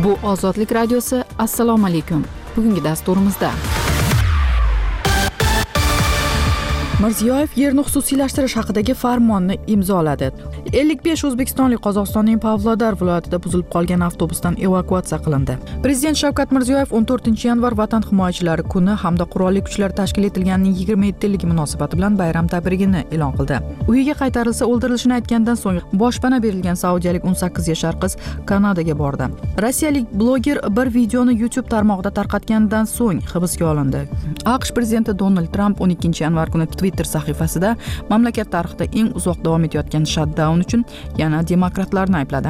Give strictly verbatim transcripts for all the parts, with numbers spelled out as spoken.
Bu Ozodlik radiosi. Assalomu alaykum. Bugungi dasturimizda Mirziyoyev yerni xususiylashtirish haqidagi farmonni imzoladi. ellik besh o'zbekistonlik Qozog'istonning Pavlodar viloyatida buzilib qolgan avtobusdan evakuatsiya qilindi. Prezident Shavkat Mirziyoyev o'n to'rtinchi yanvar Vatan himoyachilari kuni hamda qurolli kuchlar tashkil etilganining yigirma yettiligiga munosabati bilan bayram tabrigini e'lon qildi. Uyiga qaytarilsa o'ldirilishini aytgandan so'ng boshpana berilgan saudiyalik o'n sakkiz yashar qiz Kanadaga bordi. Rossiyalik bloger bir videoni YouTube tarmog'ida tarqatgandan so'ng hibsga olindi. AQSh prezidenti Donald Tramp o'n ikkinchi yanvar kuni Twitter sahifasida mamlakat tarixida eng uzoq davom etayotgan shutdown uchun yana demokratlarni aybladi.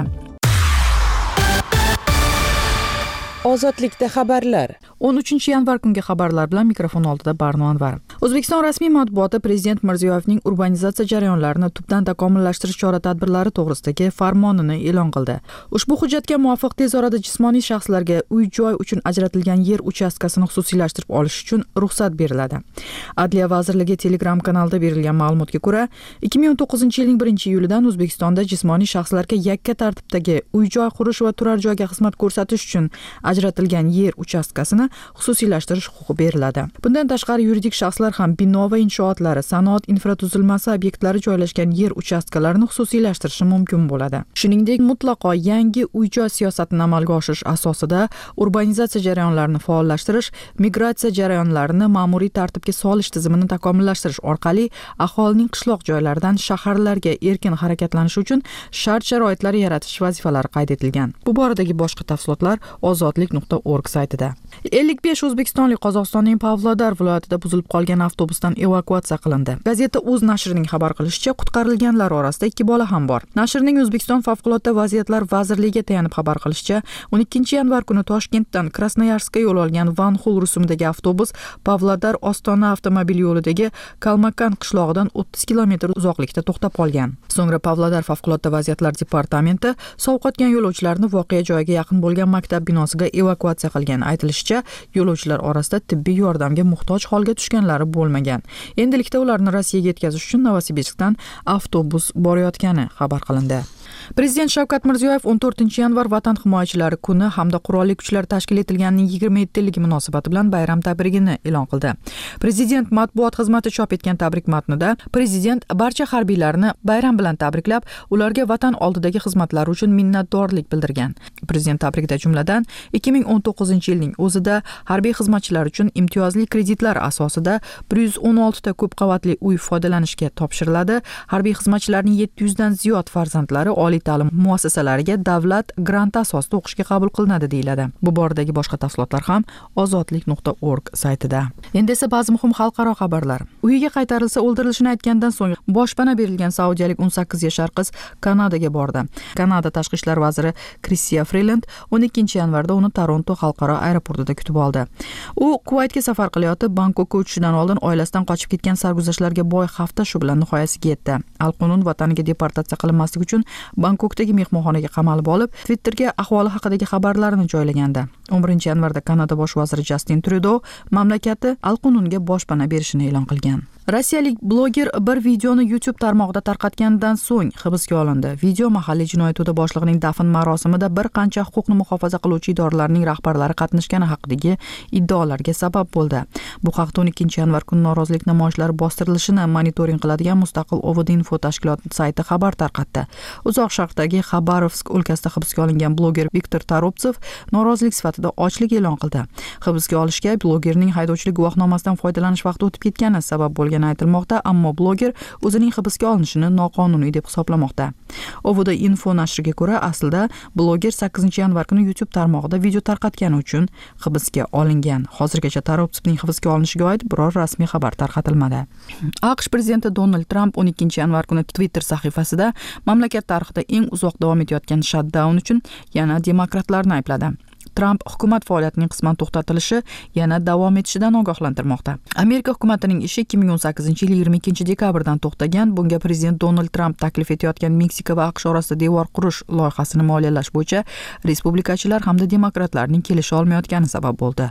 Ozodlikda xabarlar. o'n uchinchi yanvar kungi xabarlar bilan mikrofon oldida Barno Anvar. O'zbekiston rasmiy matbuoti Prezident Mirziyoyevning urbanizatsiya jarayonlarini tubdan takomillashtirish chora-tadbirlari to'g'risidagi farmonini e'lon qildi. Ushbu hujjatga muvofiq tez orada jismoniy shaxslarga uy-joy uchun ajratilgan yer uchastkasini xususiylashtirib olish uchun ruxsat beriladi. Adliya vazirligi Telegram kanalida berilgan ma'lumotga ko'ra, ikki ming o'n to'qqizinchi yilning birinchi iyulidan O'zbekistonda jismoniy shaxslarga yakka tartibdagi uy-joy qurish va turar joyga xizmat ko'rsatish uchun ajratilgan yer uchastkasini xususiylashtirish huquqi beriladi. Bundan tashqari yuridik shaxslar ham bino va inshootlari, sanoat infratuzilmasi obyektlari joylashgan yer uchastkalarini xususiylashtirishi mumkin bo'ladi. Shuningdek, mutlaqo yangi uy-joy siyosatini amalga oshirish asosida urbanizatsiya jarayonlarini faollashtirish, migratsiya jarayonlarini ma'muriy tartibga solish tizimini takomillashtirish orqali aholining qishloq joylaridan shaharlarga erkin harakatlanishi uchun shart-sharoitlar yaratish vazifalari qayd etilgan. Bu boradagi boshqa tafsilotlar ozodlik nuqta org saytida. ellik besh o'zbekistonlik Qozog'istonning Pavlodar viloyatida buzilib qolgan avtobusdan evakuatsiya qilindi. Gazeta Uz nashrining xabar qilishicha, qutqarilganlar orasida ikki bola ham bor. Nashrning O'zbekiston favqulodda vaziyatlar vazirligiga tayanib xabar qilishicha, o'n ikkinchi yanvar kuni Toshkentdan Krasnoyarskka yo'l olgan Vanxul rusumidagi avtobus Pavlodar Ostona avtomobil yo'lidagi Kalmakan qishlog'idan o'ttiz kilometr uzoqlikda to'xtab qolgan. So'ngra Pavlodar favqulodda vaziyatlar departamenti sovqotgan yo'lovchilarni voqea joyiga yaqin bo'lgan maktab binosiga evakuatsiya qilgan. Aytilishicha, yo'lovchilar orasida tibbiy yordamga muhtoj holga tushganlari bo'lmagan. Endilikda ularni Rossiyaga yetkazish uchun Novosibirskdan avtobus borayotgani xabar qilindi. Prezident Shavkat Mirziyoyev o'n to'rtinchi yanvar Vatan himoyachilari kuni hamda qurolli kuchlar tashkil etilganining yigirma yettiligiga munosabati bilan bayram tabrigini e'lon qildi. Prezident matbuot xizmati chop etgan tabrik matnida Prezident barcha harbiylarni bayram bilan tabriklab, ularga vatan oldidagi xizmatlari uchun minnatdorlik bildirgan. Prezident tabrikda jumladan ikki ming o'n to'qqizinchi yilning o'zida harbiy xizmatchilar uchun imtiyozli kreditlar asosida bir yuz o'n olti ta ko'p qavatli uy foydalanishga topshiriladi. Harbiy xizmatchilarning yetti yuz dan ziyod farzandlari oliy ta'lim muassasalariga davlat granti asosida o'qishga qabul qilinadi deyiladi. Bu boradagi boshqa tafsilotlar ham ozodlik nuqta org saytida. Endi esa ba'zi muhim xalqaro xabarlar. Uyiga qaytarilsa o'ldirilishini aytgandan so'ng boshpana berilgan saudiyalik o'n sakkiz yashar qiz Kanadaga bordi. Kanada tashqi ishlar vaziri Chrystia Freeland o'n ikkinchi yanvarda uni Toronto xalqaro aeroportida kutib oldi. U Kuvaytga safar qilayotib, Bangkokka uchishdan oldin oilasidan qochib ketgan sarguzashtlarga boy hafta shu bilan nihoyasiga yetdi. Al-Qonun vataniga deportatsiya qilinmasligi uchun Bangkokdagi mehmonxonaga qamalib olib, Twitterga ahvoli haqidagi xabarlarini joylagandi. o'n birinchi yanvarda Kanada bosh vaziri Justin Trudeau mamlakati Al-Qonunga boshpana berishini e'lon qilgan. Rossiyalik bloger bir videoni YouTube tarmog'ida tarqatgandan so'ng hibsga olindi. Video mahalliy jinoyat sudi boshlig'ining dafn marosimida bir qancha huquqni muhofaza qiluvchi idoralarning rahbarlari qatnashgani haqidagi iddaolarga sabab bo'ldi. Bu haqda o'n ikkinchi yanvar kuni norozilik namoyishlari bostirilishini monitoring qiladigan mustaqil Ovodinfo tashkiloti sayti xabar tarqatdi. Uzoq Sharqdagi Xabarovsk o'lkasida hibsga olingan bloger Viktor Toroptsev norozilik sifatida ochlik e'lon qildi. Hibsga olishga blogerning haydovchilik guvohnomasidan foydalanish vaqti o'tib ketgani sabab bo'lgan aytilmoqda, ammo bloger o'zining hibsga olinishini noqonuniy deb hisoblamoqda. Ovoda Info nashriga ko'ra, aslida bloger sakkizinchi yanvar kuni YouTube tarmog'ida video tarqatgani uchun hibsga olingan. Hozirgacha Toroptsevning hibsga olinishiga oid biror rasmiy xabar tarqatilmadi. AQSh prezidenti Donald Tramp o'n ikkinchi yanvar kuni Twitter sahifasida mamlakat tarixida eng uzoq davom etayotgan shutdown uchun yana demokratlarni aybladi. Tramp hukumat faoliyatining qisman to'xtatilishi yana davom etishidan ogohlantirmoqda. Amerika hukumatining ishi ikki ming o'n sakkizinchi yil yigirma ikkinchi dekabrdan to'xtagan. Bunga prezident Donald Tramp taklif etayotgan Meksika va AQSh orasida devor qurish loyihasini moliyalash bo'yicha respublikachilar hamda demokratlarning kelisha olmayotgani sabab bo'ldi.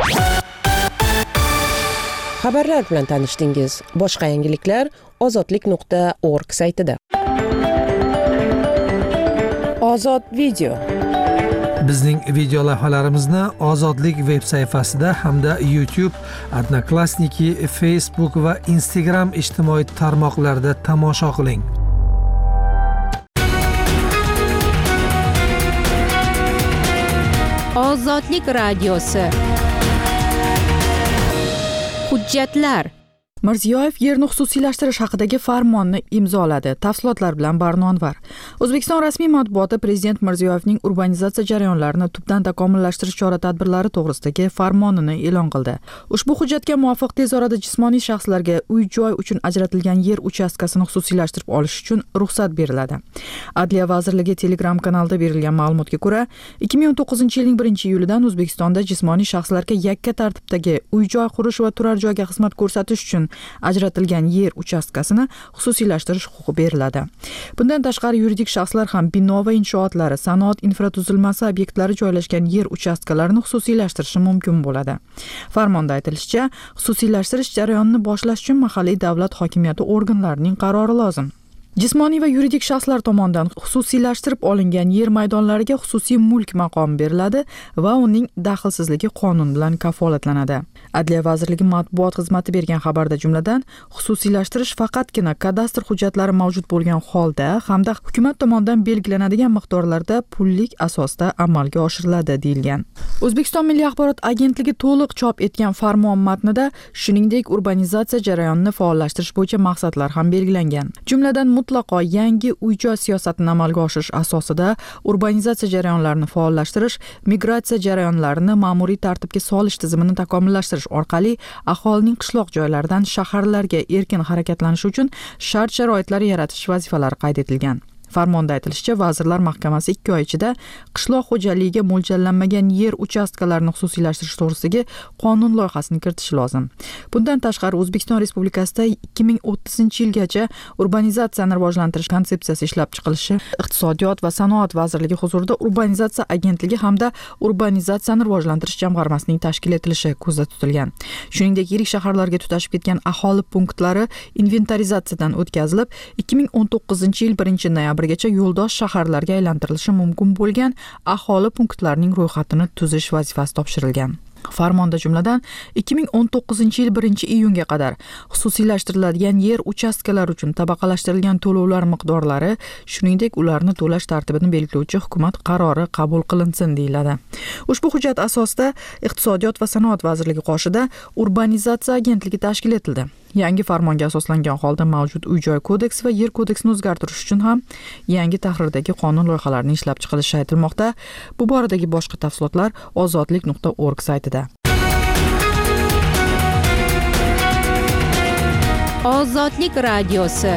Xabarlar bilan tanishdingiz. Boshqa yangiliklar ozodlik nuqta org saytida. Ozod video. Bizning video lavhalarimizni Ozodlik veb sayfasida hamda YouTube, Odnoklassniki, Facebook va Instagram ijtimoiy tarmoqlarida tomosha qiling. Ozodlik radiosi. Hujjatlar. Mirziyoyev yerni xususiylashtirish haqidagi farmonni imzoladi. Tafsilotlar bilan Barno Anvar. O'zbekiston rasmiy matbuoti Prezident Mirziyoyevning urbanizatsiya jarayonlarini tubdan takomillashtirish chora-tadbirlari to'g'risidagi farmonini e'lon qildi. Ushbu hujjatga muvofiq tez orada jismoniy shaxslarga uy-joy uchun ajratilgan yer uchastkasini xususiylashtirib olish uchun ruxsat beriladi. Adliya vazirligi Telegram kanalida berilgan ma'lumotga ko'ra, ikki ming o'n to'qqizinchi yilning birinchi iyulidan O'zbekistonda jismoniy shaxslarga yakka tartibdagi uy-joy qurish va turar joyga xizmat ko'rsatish uchun ajratilgan yer uchastkasini xususiylashtirish huquqi beriladi. Bundan tashqari yuridik shaxslar ham bino va inshootlari, sanoat infratuzilmasi obyektlari joylashgan yer uchastkalarini xususiylashtirishi mumkin bo'ladi. Farmonda aytilishicha, xususiylashtirish jarayonini boshlash uchun mahalliy davlat hokimiyati organlarining qarori lozim. Jismoniy va yuridik shaxslar tomonidan xususiylashtirib olingan yer maydonlariga xususiy mulk maqomi beriladi va uning daxlsizligi qonun bilan kafolatlanadi. Adliya vazirligi matbuot xizmati bergan xabarda jumladan xususiylashtirish faqatgina kadastr hujjatlari mavjud bo'lgan holda hamda hukumat tomonidan belgilanadigan miqdorlarda pullik asosda amalga oshiriladi deyilgan. O'zbekiston Milliy axborot agentligi to'liq chop etgan farmon matnida shuningdek urbanizatsiya jarayonini faollashtirish bo'yicha maqsadlar ham belgilangan. Jumladan mutlaqo yangi uy-joy siyosatini amalga oshirish asosida urbanizatsiya jarayonlarini faollashtirish, migratsiya jarayonlarini ma'muriy tartibga solish tizimini takomillashtirish orqali aholining qishloq joylaridan shaharlarga erkin harakatlanishi uchun shart-sharoitlar yaratish vazifalari qayd etilgan. Farmonda aytilishicha, Vazirlar Mahkamasi ikki oy ichida qishloq xo'jaligiga mo'ljallanmagan yer uchastkalarini xususiylashtirish to'g'risidagi qonun loyihasini kiritishi lozim. Bundan tashqari O'zbekiston Respublikasida ikki ming o'ttizinchi yilgacha urbanizatsiyani rivojlantirish konsepsiyasi ishlab chiqilishi, Iqtisodiyot va sanoat vazirligi huzurida urbanizatsiya agentligi hamda urbanizatsiyani rivojlantirish jamg'armasining tashkil etilishi ko'zda tutilgan. Shuningdek, yirik shaharlarga tutashib ketgan aholi punktlari inventarizatsiyadan o'tkazilib, ikki ming o'n to'qqizinchi yil birinchi noyabrgacha yo'ldosh shaharlarga aylantirilishi mumkin bo'lgan aholi punktlarining ro'yxatini tuzish vazifasi topshirilgan. Farmonda jumladan ikki ming o'n to'qqizinchi yil birinchi iyunga qadar xususiylashtiriladigan yer uchastkalari uchun tabaqalashtirilgan to'lovlar miqdorlari, shuningdek ularni to'lash tartibini belgilovchi hukumat qarori qabul qilinsin deyiladi. Ushbu hujjat asosida Iqtisodiyot va sanoat vazirligi qoshida urbanizatsiya agentligi tashkil etildi. Yangi farmonga asoslangan holda mavjud uy-joy kodeksi va yer kodeksini o'zgartirish uchun ham yangi tahrirdagi qonun loyihalarining ishlab chiqilishi aytilmoqda. Bu boradagi boshqa tafsilotlar ozodlik nuqta org saytida. Ozodlik radiosi.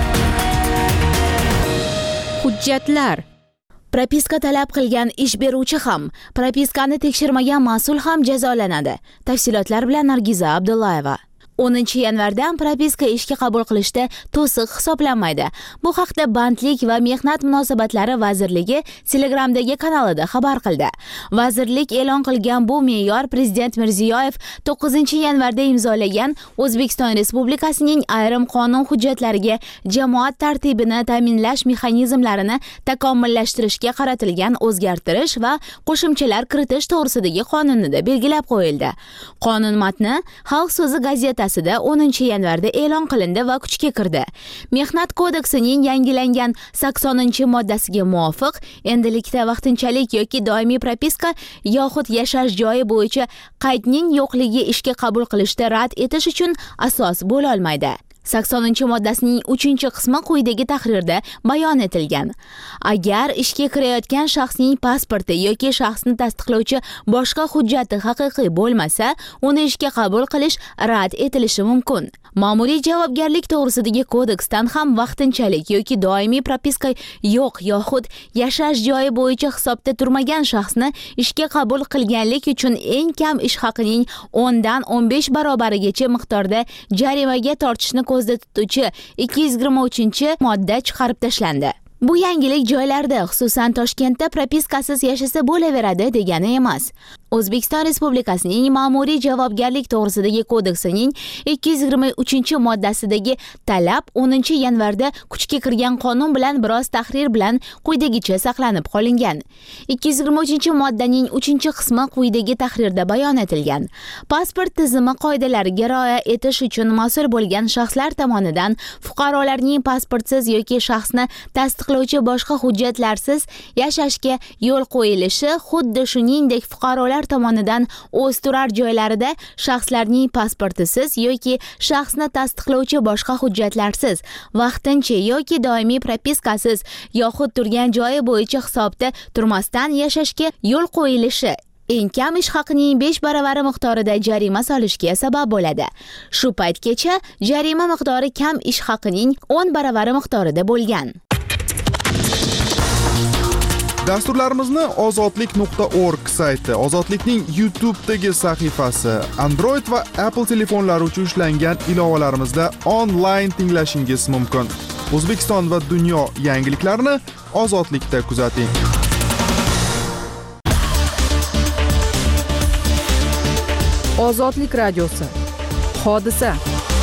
Hujjatlar. Propiska talab qilgan ish beruvchi ham, propiskani tekshirmagan mas'ul ham jazolanadi. Tafsilotlar bilan Nargiza Abdullayeva. o'ninchi yanvardan propiska ishga qabul qilishda to'siq hisoblanmaydi. Bu haqda Bandlik va mehnat munosabatlari vazirligi Telegramdagi kanalida xabar qildi. Vazirlik e'lon qilgan bu me'yor Prezident Mirziyoyev to'qqizinchi yanvarda imzolagan O'zbekiston Respublikasining ayrim qonun hujjatlariga jamoat tartibini ta'minlash mexanizmlarini takomillashtirishga qaratilgan o'zgartirish va qo'shimchalar kiritish to'g'risidagi qonunida belgilab qo'yildi. Qonun matni Xalq so'zi gazetasi o'ninchi yanvarda e'lon qilindi va kuchga kirdi. Mehnat kodeksining yangilangan saksoninchi moddasiga muvofiq, endilikda vaqtinchalik yoki doimiy propiska yoxud yashash joyi bo'yicha qaydning yo'qligi ishga qabul qilishda rad etish uchun asos bo'la olmaydi. saksoninchi moddasining uchinchi qismi quyidagi tahrirda bayon etilgan. Agar ishga kirayotgan shaxsning pasporti yoki shaxsni tasdiqlovchi boshqa hujjati haqiqiy bo'lmasa, uni ishga qabul qilish rad etilishi mumkin. Ma'muriy javobgarlik to'g'risidagi kodeksdan ham vaqtinchalik yoki doimiy propiska yo'q yoxud yashash joyi bo'yicha hisobda turmagan shaxsni ishga qabul qilganlik uchun eng kam ish haqining o'ndan o'n besh barobarigacha miqdorda jarimaga tortishni ko'zda tutuvchi ikki yuz yigirma uchinchi modda chiqarib tashlandi. Bu yangilik joylarda, xususan Toshkentda propiskasiz yashasa bo'laveradi degani emas. O'zbekiston Respublikasining Ma'muriy javobgarlik to'g'risidagi kodeksining ikki yuz yigirma uchinchi moddasidagi talab o'ninchi yanvarda kuchga kirgan qonun bilan biroz tahrir bilan quyidagicha saqlanib qolingan. ikki yuz yigirma uchinchi moddaning uchinchi qismi quyidagi tahrirda bayon etilgan. Pasport tizimi qoidalariga rioya etish uchun mas'ul bo'lgan shaxslar tomonidan fuqarolarning pasportsiz yoki shaxsni tasdiqlovchi boshqa hujjatlarsiz yashashga yo'l qo'yilishi, xuddi shuningdek fuqarolar tomonidan o'z turar joylarida shaxslarning pasportisiz yoki shaxsni tasdiqlovchi boshqa hujjatlarsiz vaqtincha yoki doimiy propiskasiz yoxud turgan joyi bo'yicha hisobda turmasdan yashashga yo'l qo'yilishi eng kam ish haqining besh baravari miqdorida jarima solishga sabab bo'ladi. Shu paytgacha jarima miqdori kam ish haqining o'n baravari miqdorida bo'lgan. Dasturlarimizni ozodlik nuqta org sayti, Ozodlikning YouTube'dagi sahifasi, Android va Apple telefonlari uchun ishlangan ilovalarimizda onlayn tinglashingiz mumkin. O'zbekiston va dunyo yangiliklarini Ozodlikda kuzating. Ozodlik radiosi. Hodisa.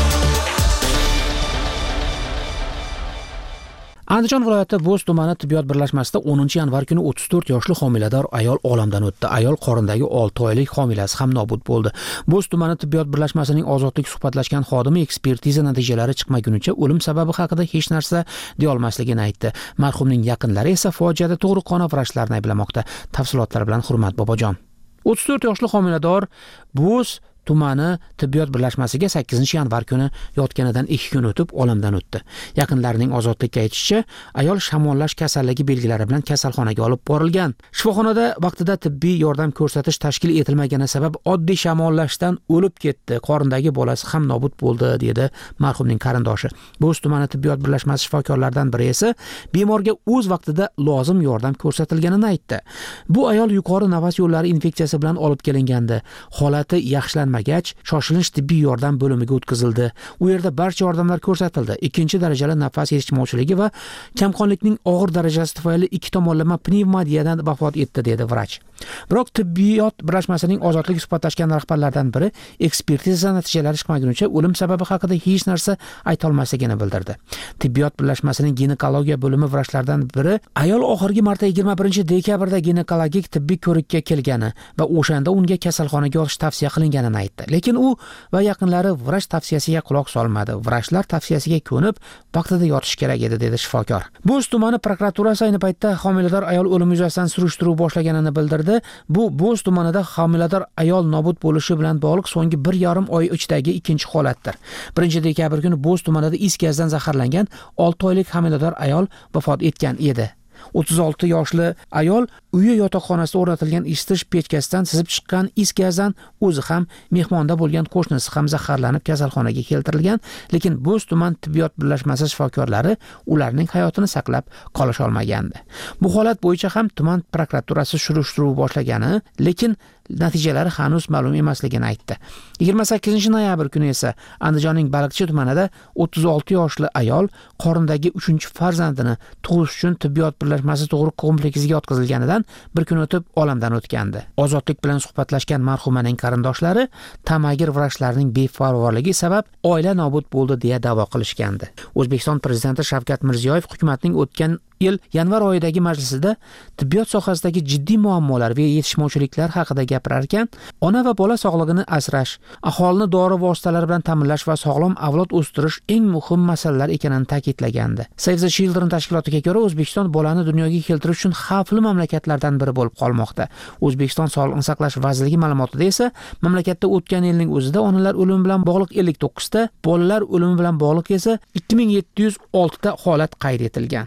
Andijon viloyati Bo'z tumani tibbiyot birlashmasida o'ninchi yanvar kuni o'ttiz to'rt yoshli homilador ayol olamdan o'tdi. Ayol qorindagi olti oylik homilasi ham nobud bo'ldi. Bo'z tumani tibbiyot birlashmasining ozodlik suhbatlashgan xodimi ekspertiza natijalari chiqmagunicha o'lim sababi haqida hech narsa deya olmasligini aytdi. Marhumning yaqinlari esa fojiada tug'ruqxona vrachlarni ayblamoqda. Tafsilotlar bilan Hurmat Bobojon. o'ttiz to'rt yoshli homilador Bo'z tumani tibbiyot birlashmasiga sakkizinchi yanvar kuni yotganidan ikki kun o'tib olamdan o'tdi. Yaqinlarining Ozodlikka aytishicha, ayol shamollash kasalligi belgilari bilan kasalxonaga olib borilgan. Shifoxonada vaqtida tibbiy yordam ko'rsatish tashkil etilmagani sabab oddiy shamollashdan o'lib ketdi. Qorindagi bolasi ham nobud bo'ldi, dedi marhumning qarindoshi. Bo'z tumani tibbiyot birlashmasi shifokorlaridan biri esa bemorga o'z vaqtida lozim yordam ko'rsatilganini aytdi. Bu ayol yuqori nafas yo'llari infeksiyasi bilan olib kelingandi. Holati yaxshilanmagach shoshilinch tibbiy yordam bo'limiga o'tkazildi. U yerda barcha yordamlar ko'rsatildi. Ikkinchi darajali nafas yetishmovchiligi va kamqonlikning og'ir darajasi tufayli ikki tomonlama pnevmoniyadan vafot etdi, dedi vrach. Biroq tibbiyot birlashmasining ozodlik suhbatlashgan rahbarlaridan biri ekspertiza natijalari chiqmagunicha o'lim sababi haqida hech narsa ayta olmasligini bildirdi. Tibbiyot birlashmasining ginekologiya bo'limi vrachlaridan biri ayol oxirgi marta yigirma birinchi dekabrda ginekologik tibbiy ko'rikka kelgani va o'shanda unga kasalxonaga yotish tavsiya qilinganini aytdi. Lekin u va yaqinlari vrach tavsiyasiga quloq solmadi. Vrachlar tavsiyasiga ko'nib, vaqtida yotish kerak edi, dedi shifokor. Bo'z tumani prokuraturasi ayni paytda homilador ayol o'limi yuzasidan surishtiruv boshlaganini bildirdi. Bu Bo'z tumanida homilador ayol nobud bo'lishi bilan bog'liq so'nggi bir yarim oy ichidagi ikkinchi holatdir. birinchi dekabr kuni Bo'z tumanida is gazdan zaharlangan olti oylik homilador ayol vafot etgan edi. o'ttiz olti yoshli ayol uyi yotoqxonasida o'rnatilgan isitish pechkasidan sizib chiqqan is gazdan o'zi ham, mehmonda bo'lgan qo'shnisi ham zaharlanib kasalxonaga keltirilgan, lekin Bo'z tuman tibbiyot birlashmasi shifokorlari ularning hayotini saqlab qolish olmagandi. Bu holat bo'yicha ham tuman prokuraturasi surishtiruv boshlagani, lekin natijalari hanuz ma'lum emasligini aytdi. yigirma sakkizinchi noyabr kuni esa Andijonning Baliqchi tumanida o'ttiz olti yoshli ayol qorindagi uchinchi farzandini tug'ish uchun tibbiyot birlashmasi tug'ruq kompleksiga yotqizilganidan bir kun o'tib olamdan o'tgandi. Ozodlik bilan suhbatlashgan marhumaning qarindoshlari tamagir vrachlarning befarvorligi sabab oila nobud bo'ldi deya da'vo qilishgandi. O'zbekiston prezidenti Shavkat Mirziyoyev hukumatning o'tgan yil yanvar oyidagi majlisida tibbiyot sohasidagi jiddiy muammolar va yetishmovchiliklar haqida gapirar ekan, ona va bola sog'lig'ini asrash, aholini dori vositalari bilan ta'minlash va sog'lom avlod o'stirish eng muhim masalalar ekanini ta'kidlagandi. Save the Children tashkilotiga ko'ra, O'zbekiston bolani dunyoga keltirish uchun xavfli mamlakatlardan biri bo'lib qolmoqda. O'zbekiston Sog'liqni saqlash vazirligi ma'lumotida esa mamlakatda o'tgan yilning o'zida onalar o'limi bilan bog'liq ellik to'qqiz ta, bolalar o'limi bilan bog'liq esa ikki ming yetti yuz olti ta holat qayd etilgan.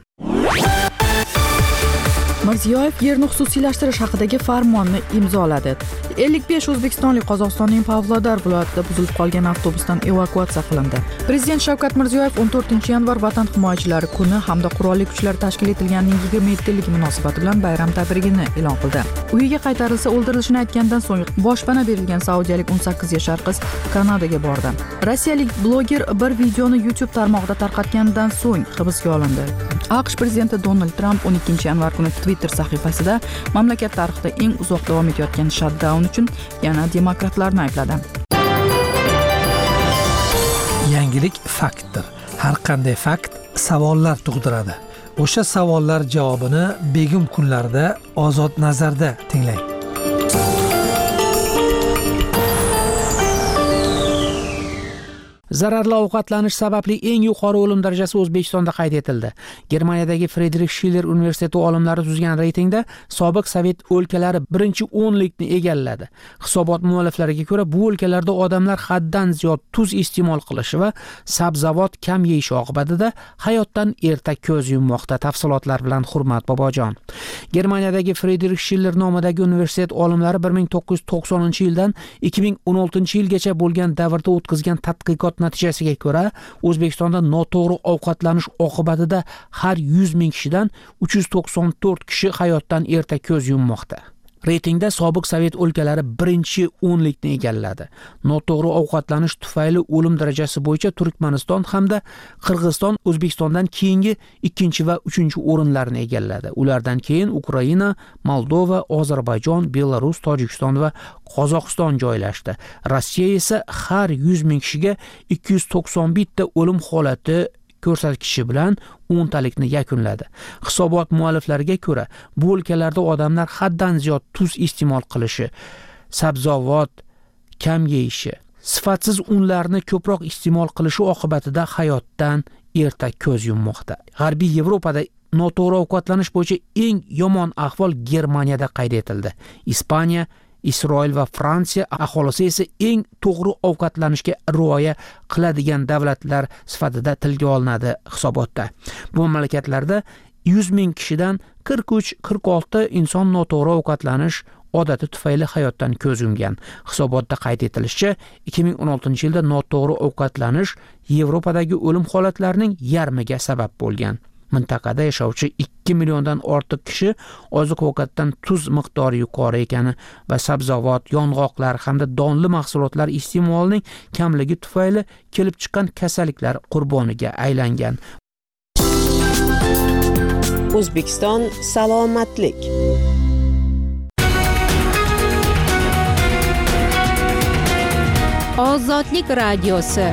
Mirziyoyev yerni xususiylashtirish haqidagi farmonni imzoladi. ellik besh o'zbekistonlik Qozog'istonning Pavlodar viloyatida buzilib qolgan avtobusdan evakuatsiya qilindi. Prezident Shavkat Mirziyoyev o'n to'rtinchi yanvar Vatan himoyachilari kuni hamda qurolli kuchlar tashkil etilganining yigirma yettiligi munosabati bilan bayram tabrigini e'lon qildi. Uyiga qaytarilsa o'ldirilishini aytgandan so'ng boshpana berilgan saudiyalik o'n sakkiz yashar qiz Kanadaga bordi. Rossiyalik bloger bir videoni YouTube tarmog'ida tarqatganidan so'ng hibsga olindi. AQSh prezidenti Donald Tramp o'n ikkinchi yanvar kuni Twitter sahifasida mamlakat tarixida eng uzoq davom etayotgan shutdown uchun yana demokratlarni aybladi. Yangilik faktdir. Har qanday fakt savollar tug'diradi. O'sha savollar javobini begum kunlarda Ozod nazarda tinglang. Zararli ovqatlanish sababli eng yuqori o'lim darajasi O'zbekistonda qayd etildi. Germaniyadagi Friedrich Schiller universiteti olimlari tuzgan reytingda sobiq Sovet o'lkalari birinchi o'nlikni egalladi. Hisobot mualliflariga ko'ra, bu o'lkalarda odamlar haddan ziyod tuz iste'mol qilishi va sabzavot kam yeyishi oqibatida hayotdan erta ko'z yummoqda. Tafsilotlar bilan Hurmat Bobojon. Germaniyadagi Friedrich Schiller nomidagi universitet olimlari bir ming to'qqiz yuz to'qsoninchi yildan ikki ming o'n oltinchi yilgacha bo'lgan davrda o'tkazgan tadqiqot natijasiga ko'ra, O'zbekistonda noto'g'ri ovqatlanish oqibatida har yuz ming kishidan uch yuz to'qson to'rt kishi hayotdan erta ko'z yummoqda. Reytingda sobiq Sovet o'lkalari birinchi o'nlikni egalladi. Noto'g'ri ovqatlanish tufayli o'lim darajasi bo'yicha Turkmaniston hamda Qirg'iziston O'zbekistondan keyingi ikkinchi va uchinchi o'rinlarni egalladi. Ulardan keyin Ukraina, Moldova, Ozarbayjon, Belarus, Tojikiston va Qozog'iston joylashdi. Rossiya esa har yuz ming kishiga ikki yuz to'qson bitta o'lim holati ko'rsatkichi bilan o'ntalikni yakunladi. Hisobot mualliflariga ko'ra, bu o'lkalarda odamlar haddan ziyod tuz iste'mol qilishi, sabzavot kam yeyishi, sifatsiz unlarni ko'proq iste'mol qilishi oqibatida hayotdan erta ko'z yummoqda. G'arbiy Yevropada noto'g'ri ovqatlanish bo'yicha eng yomon ahvol Germaniyada qayd etildi. Ispaniya, Isroil va Fransiya aholisi esa eng to'g'ri ovqatlanishga rioya qiladigan davlatlar sifatida tilga olinadi hisobotda. Bu mamlakatlarda yuz ming kishidan qirq uch qirq olti inson noto'g'ri ovqatlanish odati tufayli hayotdan ko'z yumgan. Hisobotda qayd etilishicha, ikki ming o'n oltinchi yilda noto'g'ri ovqatlanish Yevropadagi o'lim holatlarining yarmiga sabab bo'lgan. Mintaqada yashovchi ikki milliondan ortiq kishi oziq-ovqatdan tuz miqdori yuqori ekani va sabzavot, yong'oqlar hamda donli mahsulotlar iste'molining kamligi tufayli kelib chiqqan kasalliklar qurboniga aylangan. O'zbekiston salomatlik. Ozodlik radiosi.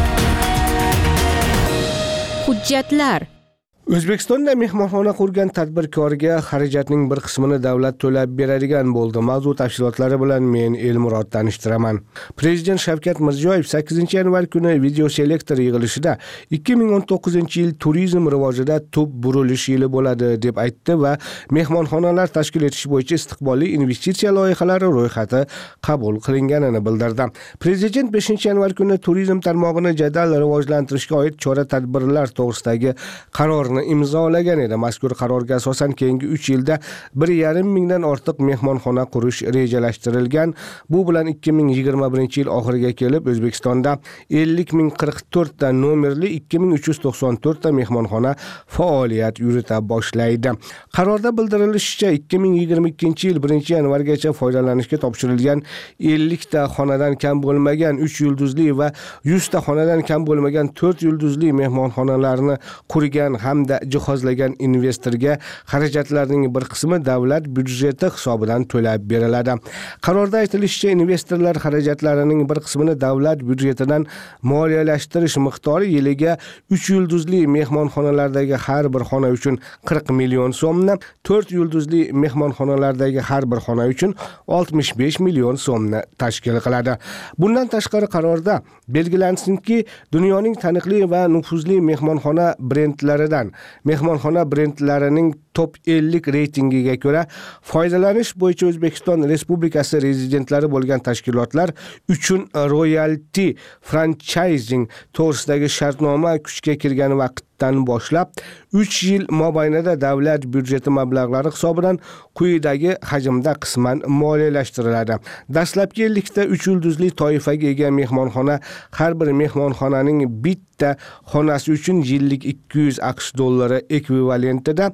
Hujjatlar. O'zbekistonda mehmonxona qurgan tadbirkorga xarajatning bir qismini davlat to'lab beradigan bo'ldi. Mavzu tafsilotlari bilan men Elmurod tanishtiraman. Prezident Shavkat Mirziyoyev sakkizinchi yanvar kuni video selektor yig'ilishida ikki ming o'n to'qqizinchi yil turizm rivojida tub burilish yili bo'ladi deb aytdi va mehmonxonalar tashkil etish bo'yicha istiqbolli investitsiya loyihalari ro'yxati qabul qilinganini bildirdi. Prezident beshinchi yanvar kuni turizm tarmog'ini jadal rivojlantirishga oid chora-tadbirlar to'g'risidagi qarorni imzolagan edi. Mazkur qarorga asosan keyingi uch yilda bir yarim mingdan ortiq mehmonxona qurish rejalashtirilgan. Bu bilan ikki ming yigirma birinchi yil oxiriga kelib O'zbekistonda ellik ming qirq to'rt ta nomerli ikki ming uch yuz to'qson to'rt ta mehmonxona faoliyat yurita boshlaydi. Qarorda bildirilishicha, ikki ming yigirma ikkinchi yil birinchi yanvargacha foydalanishga topshirilgan ellik ta xonadan kam bo'lmagan uch yulduzli va yuz ta xonadan kam bo'lmagan to'rt yulduzli mehmonxonalarni qurgan hamda jihozlagan investorga xarajatlarning bir qismi davlat byudjeti hisobidan to'lab beriladi. Qarorda aytilishicha, investorlar xarajatlarining bir qismini davlat byudjetidan moliyalashtirish miqdori yiliga uch yulduzli mehmonxonalardagi har bir xona uchun qirq million so'mni, to'rt yulduzli mehmonxonalardagi har bir xona uchun oltmish besh million so'mni tashkil qiladi. Bundan tashqari qarorda belgilansinki, dunyoning taniqli va nufuzli mehmonxona brendlaridan mehmonxona brendlarining top ellik reytingiga ko'ra foydalanish bo'yicha O'zbekiston Respublikasi rezidentlari bo'lgan tashkilotlar uchun royalty franchising to'g'risidagi shartnoma kuchga kirgan vaqtdan boshlab uch yil mobaynida davlat byudjeti mablag'lari hisobidan quyidagi hajmda qisman moliyalashtiriladi. Dastlabki ellikta uch yulduzli toifaga ega mehmonxona har bir mehmonxonaning bitta xonasi uchun yillik ikki yuz AQSh dollari ekvivalentida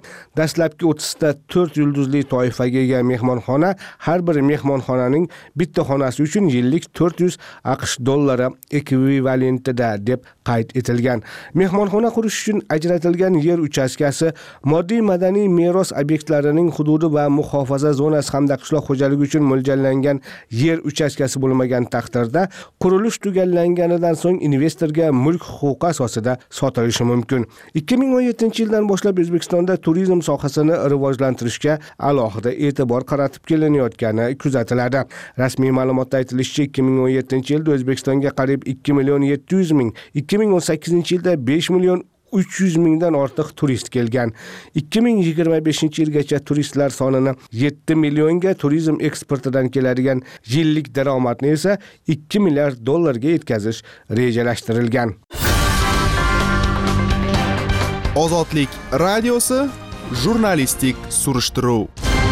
Dastlabki o'ttizta to'rt yulduzli toifaga ega mehmonxona har bir mehmonxonaning bitta xonasi uchun yillik to'rt yuz AQSh dollari ekvivalentida deb qayd etilgan. Mehmonxona qurish uchun ajratilgan yer uchastkasi moddiy madaniy meros obyektlarining hududi va muhofaza zonasi hamda qishloq xo'jaligi uchun mo'ljallangan yer uchastkasi bo'lmagan taqdirda qurilish tugallanganidan so'ng investorga mulk huquqi asosida sotilishi mumkin. ikki ming o'n yettinchi yildan boshlab O'zbekistonda turizm sohasini rivojlantirishga alohida e'tibor qaratib kelinayotgani kuzatiladi. Rasmiy ma'lumotda aytilishicha, ikki ming o'n yettinchi yilda O'zbekistonga qariyb ikki million yetti yuz ming, ikki ming o'n sakkizinchi yilda besh million uch yuz mingdan ortiq turist kelgan. ikki ming yigirma beshinchi yilgacha turistlar sonini yetti millionga, turizm eksportidan keladigan yillik daromadni esa ikki milliard dollarga yetkazish rejalashtirilgan. Ozodlik radiosi jurnalistik surishtiruv.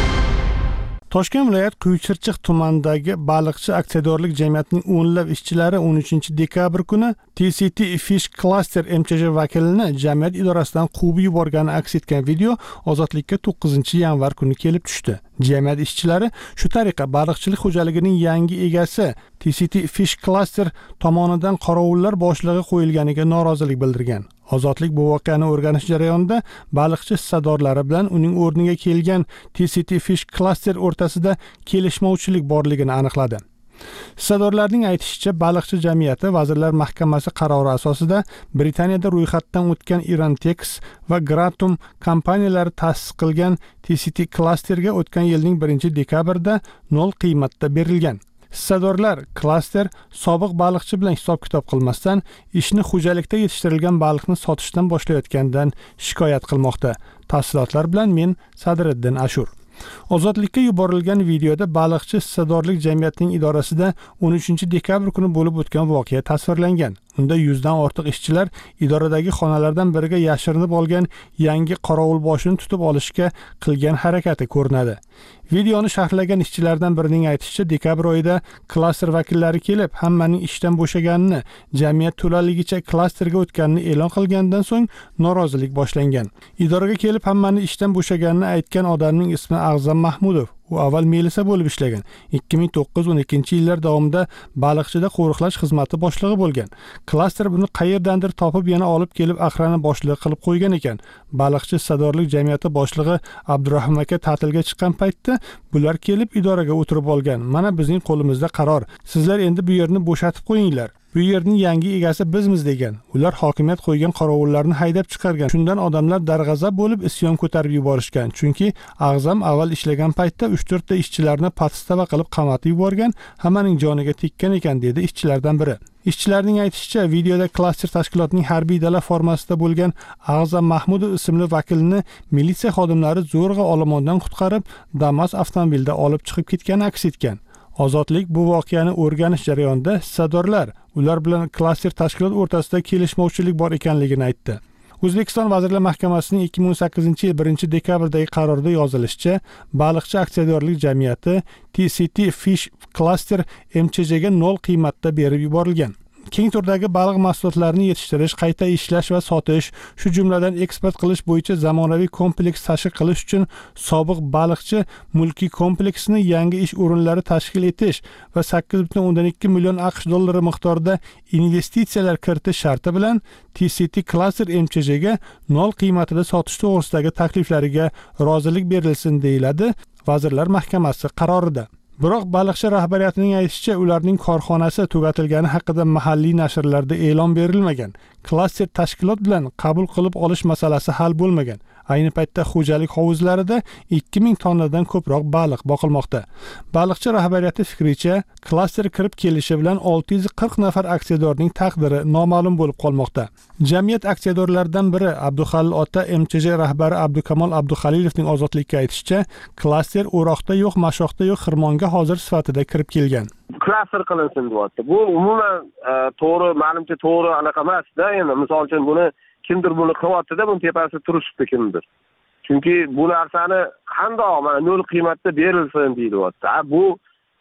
Toshkent viloyat Quyuchirchiq tumanidagi baliqchi aksiyadorlik jamiyatining o'nlab ishchilari o'n uchinchi dekabr kuni T C T Fish Cluster M C J vakilini jamiyat idorasidan quvib yuborgani aks etgan video Ozodlikka to'qqizinchi yanvar kuni kelib tushdi. Jamiyat ishchilari shu tariqa baliqchilik xo'jaligining yangi egasi T C T Fish Cluster tomonidan qorovullar boshlig'i qo'yilganiga norozilik bildirgan. Ozodlik bu voqeani o'rganish jarayonida baliqchi hissadorlari bilan uning o'rniga kelgan T C T Fish Cluster o'rtasida kelishmovchilik borligini aniqladi. Hissadorlarning aytishicha, baliqchi jamiyati Vazirlar Mahkamasi qarori asosida Britaniyada ro'yxatdan o'tgan Irantex va Gratum kompaniyalari ta'sis qilgan T C T Clusterga o'tgan yilning birinchi dekabrida nol qiymatda berilgan. Hissadorlar klaster sobiq baliqchi bilan hisob-kitob qilmasdan ishni xo'jalikda yetishtirilgan baliqni sotishdan boshlayotgandan shikoyat qilmoqda. Tafsilotlar bilan men Sadriddin Ashur. Ozodlikka yuborilgan videoda baliqchi hissadorlik jamiyatining idorasida o'n uchinchi dekabr kuni bo'lib o'tgan voqea tasvirlangan. Unda yuzdan ortiq ishchilar idoradagi xonalardan biriga yashirinib olgan yangi qorovulboshini tutib olishga qilgan harakati ko'rinadi. Videoni sharhlagan ishchilardan birining aytishicha, dekabr oyida klaster vakillari kelib, hammaning ishdan bo'shaganini, jamiyat to'laligicha klasterga o'tganini e'lon qilgandan so'ng norozilik boshlangan. Idoraga kelib hammani ishdan bo'shaganini aytgan odamning ismi Ag'zam Mahmudov. U avval Melisa bo'lib ishlagan. ikki ming to'qqiz o'n ikkinchi yillar davomida baliqchida qo'riqlash xizmati boshlig'i bo'lgan. Klaster buni qayerdandir topib yana olib kelib Aqrani boshlig'i qilib qo'ygan ekan. Baliqchi hissadorlik jamiyati boshlig'i Abdurahim aka ta'tilga chiqqan paytda bular kelib idoraga o'tirib olgan. Mana bizning qo'limizda qaror. Sizlar endi bu yerni bo'shatib qo'yinglar. Bu yerning yangi egasi bizmiz degan. Ular hokimiyat qo'ygan qorovullarni haydab chiqargan. Shundan odamlar darg'azab bo'lib isyon ko'tarib yuborishgan. Chunki Ag'zam avval ishlagan paytda uch to'rtta ishchilarni patstava qilib qamatib yuborgan, hammaning joniga tekkan ekan, dedi ishchilardan biri. Ishchilarning aytishicha, videoda klaster tashkilotining harbiy dala formasida bo'lgan Ag'zam Mahmudov ismli vakilni militsiya xodimlari zo'rg'a olomondan qutqarib, Damas avtomobilda olib chiqib ketgani aks etgan. Ozodlik bu voqeani o'rganish jarayonida hissadorlar ular bilan klaster tashkilot o'rtasida kelishmovchilik bor ekanligini aytdi. O'zbekiston Vazirlar Mahkamasining ikki ming o'n sakkizinchi yil birinchi dekabrdagi qarorida yozilishicha, baliqchi aksiyadorlik jamiyati T C T Fish Cluster M C J ga nol qiymatda berib yuborilgan. Keng turdagi baliq mahsulotlarini yetishtirish, qayta ishlash va sotish, shu jumladan eksport qilish bo'yicha zamonaviy kompleks tashkil qilish uchun sobiq baliqchi mulkiy kompleksini yangi ish o'rinlari tashkil etish va sakkiz butun o'ndan ikki million AQSh dollari miqdorida investitsiyalar kiritish sharti bilan T C T Cluster M C J ga nol qiymatida sotish to'g'risidagi takliflariga rozilik berilsin, deyiladi Vazirlar Mahkamasi qarorida. Biroq baliqchi rahbariyatining aytishicha, ularning korxonasi tugatilgani haqida mahalliy nashrlarda e'lon berilmagan. Klaster tashkilot bilan qabul qilib olish masalasi hal bo'lmagan. Ayni paytda xo'jalik hovuzlarida ikki ming tonnadan ko'proq baliq boqilmoqda. Baliqchi rahbariyati fikricha, klaster kirib kelishi bilan olti yuz qirq nafar aksiyadorning taqdiri noma'lum bo'lib qolmoqda. Jamiyat aksiyadorlaridan biri Abduxalil ota M C J rahbari Abdukamol Abduxalilovning Ozodlikka aytishicha, klaster O'roqda yo'q, Mashoqda yo'q, Xirmonga hozir sifatida kirib kelgan. Klaster qilinsin deyapti. Bu umuman to'g'ri, menimcha to'g'ri anaqa emas-da. Endi misol uchun buni kimdir buni qilyapti-da, buni tepasida turishibdi kimdir. Chunki bu narsani qandoq mana nol qiymatda berilsin deyilyapti. Bu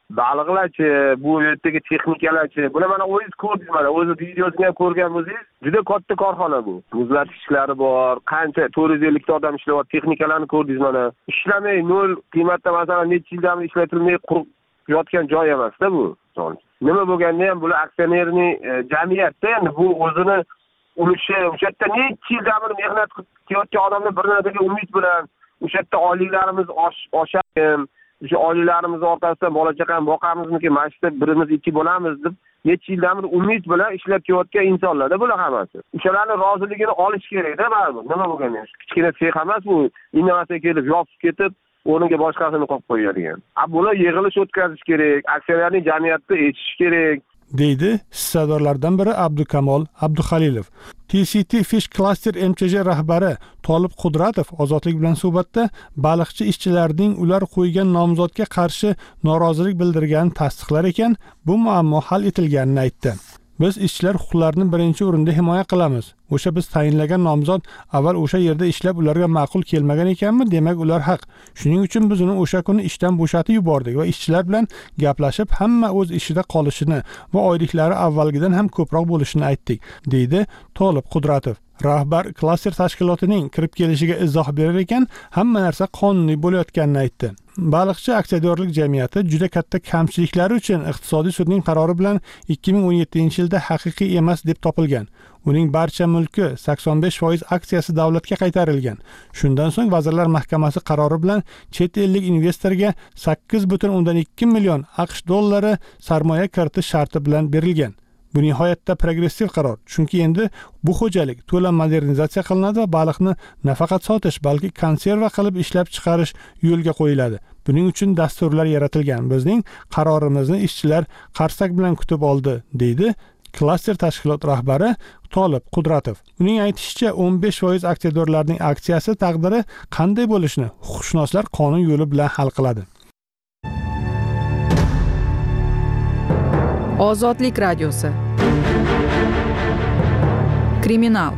baliqlarchi, bu yerdagi texnikalarchi, buni mana o'zingiz ko'rdingiz, mana o'zi videosini ham ko'rgan bo'lsangiz, juda katta korxona bu. Muzlatgichlari bor, qancha to'rt yuz ellik ta odam ishlayapti, texnikalarni ko'rdingiz mana. Ishlamay nol qiymatda masalan necha yildan ishlatilmay qurib yotgan joy emas-da bu. Nima bo'lganda ham bular aksionerning jamiyatda endi bu o'zini ulushi, o'sha yerda necha yildan beri mehnat qilayotgan odamlar bir narsaga umid bilan o'sha yerda oyliklarimiz oshadi, o'sha oyliklarimiz orqasidan bola chaqani boqamizmi, mana shu birimiz ikki bo'lamiz deb necha yildan beri umid bilan ishlab kelayotgan insonlarda bular hammasi. O'shalarning roziligini olish kerak-da baribir. Nima bo'lganda kichkina sex emas bu, innovatsiya kelib yopib ketib o'rniga boshqasini qo'yib qo'yadigan. A buni yig'ilish o'tkazish kerak, aksiyalarning jamiyatda etish kerak, deydi hissadorlardan biri Abdukamol Abduxalilov. T C T Fish Cluster M Ch J rahbari Tolib Qudratov ozodlik bilan suhbatda baliqchi ishchilarning ular qo'ygan nomzodga qarshi norozilik bildirganini tasdiqlar ekan, bu muammo hal etilganini aytdi. Biz ishchilar huquqlarini birinchi o'rinda himoya qilamiz. O'sha biz tayinlagan nomzod avval o'sha yerda ishlab ularga ma'qul kelmagan ekanmi, demak ular haq. Shuning uchun biz uni o'sha kuni ishdan bo'shatib yubordik va ishchilar bilan gaplashib hamma o'z ishida qolishini va oyliklari avvalgidan ham ko'proq bo'lishini aytdik, deydi Tolib Qudratov. Rahbar klaster tashkilotining kirib kelishiga izoh berar ekan, hamma narsa qonuniy bo'layotganini aytdi. Baliqchi aksiyadorlik jamiyati juda katta kamchiliklari uchun iqtisodiy sudning qarori bilan ikki ming o'n yettinchi yilda haqiqiy emas deb topilgan. Uning barcha mulki sakson besh foiz aksiyasi davlatga qaytarilgan. Shundan so'ng Vazirlar Mahkamasi qarori bilan chet ellik investorga sakkiz butun o'ndan ikki million AQSh dollari sarmoya kiritish sharti bilan berilgan. Bu nihoyatda progressiv qaror, chunki endi bu xo'jalik to'la modernizatsiya qilinadi va baliqni nafaqat sotish, balki konserva qilib ishlab chiqarish yo'lga qo'yiladi. Buning uchun dasturlar yaratilgan. Bizning qarorimizni ishchilar qarsak bilan kutib oldi, deydi klaster tashkilot rahbari Tolib Qudratov. Uning aytishicha, o'n besh foiz aksiyadorlarning aksiyasi taqdiri qanday bo'lishini huquqshunoslar qonun yo'li bilan hal qiladi. Ozodlik radiosi. Kriminal.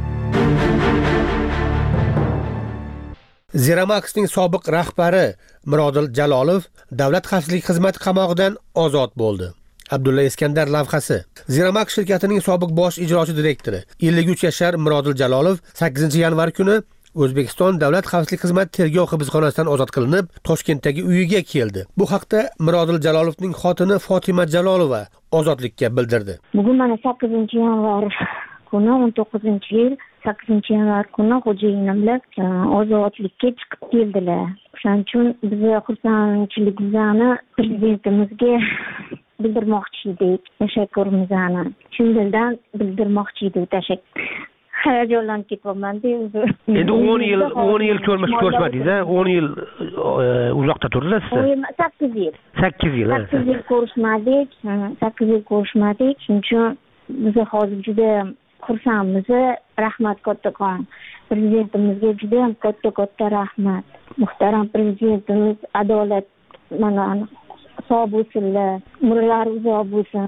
Zeramax'ning sobiq rahbari Mirodil Jalolov Davlat xavfsizlik xizmati qamog'idan ozod bo'ldi. Abdulla Iskandar lavhasi. Zeramax shirkatining sobiq bosh ijrochi direktori ellik uch yashar Mirodil Jalolov sakkizinchi yanvar kuni O'zbekiston Davlat xavfsizlik xizmati tergov hibsxonasidan ozod qilinib, Toshkentdagi uyiga keldi. Bu haqda Mirodil Jalolovning xotini Fotima Jalolova ozodlikka bildirdi. Bugun mana sakkizinchi yanvar kuni o'n to'qqizinchi yil sakkizinchi yanvar kuni xo'jayinim bilan ozodlikka chiqib keldilar. Shuning uchun biz xursandchiligimizni prezidentimizga bildirmoqchi edik. Tashakkurimizni chin dildan bildirmoqchi edik. Tashakkur. Hayajonlanib ketyapman-da o'zi. Endi o'n yil o'n yil ko'rmish ko'rishmadingiz-a? o'n yil uzoqda turdingiz siz? sakkiz yil. sakkiz yil. sakkiz yil ko'rishmadik. sakkiz yil ko'rishmadik. Shuning uchun biz hozir juda xursandmiz. Rahmat kattakon. Prezidentimizga juda ham katta-katta rahmat. Muhtaram prezidentimiz adolat mana sog' bo'lsinlar. Umrlari uzoq bo'lsin.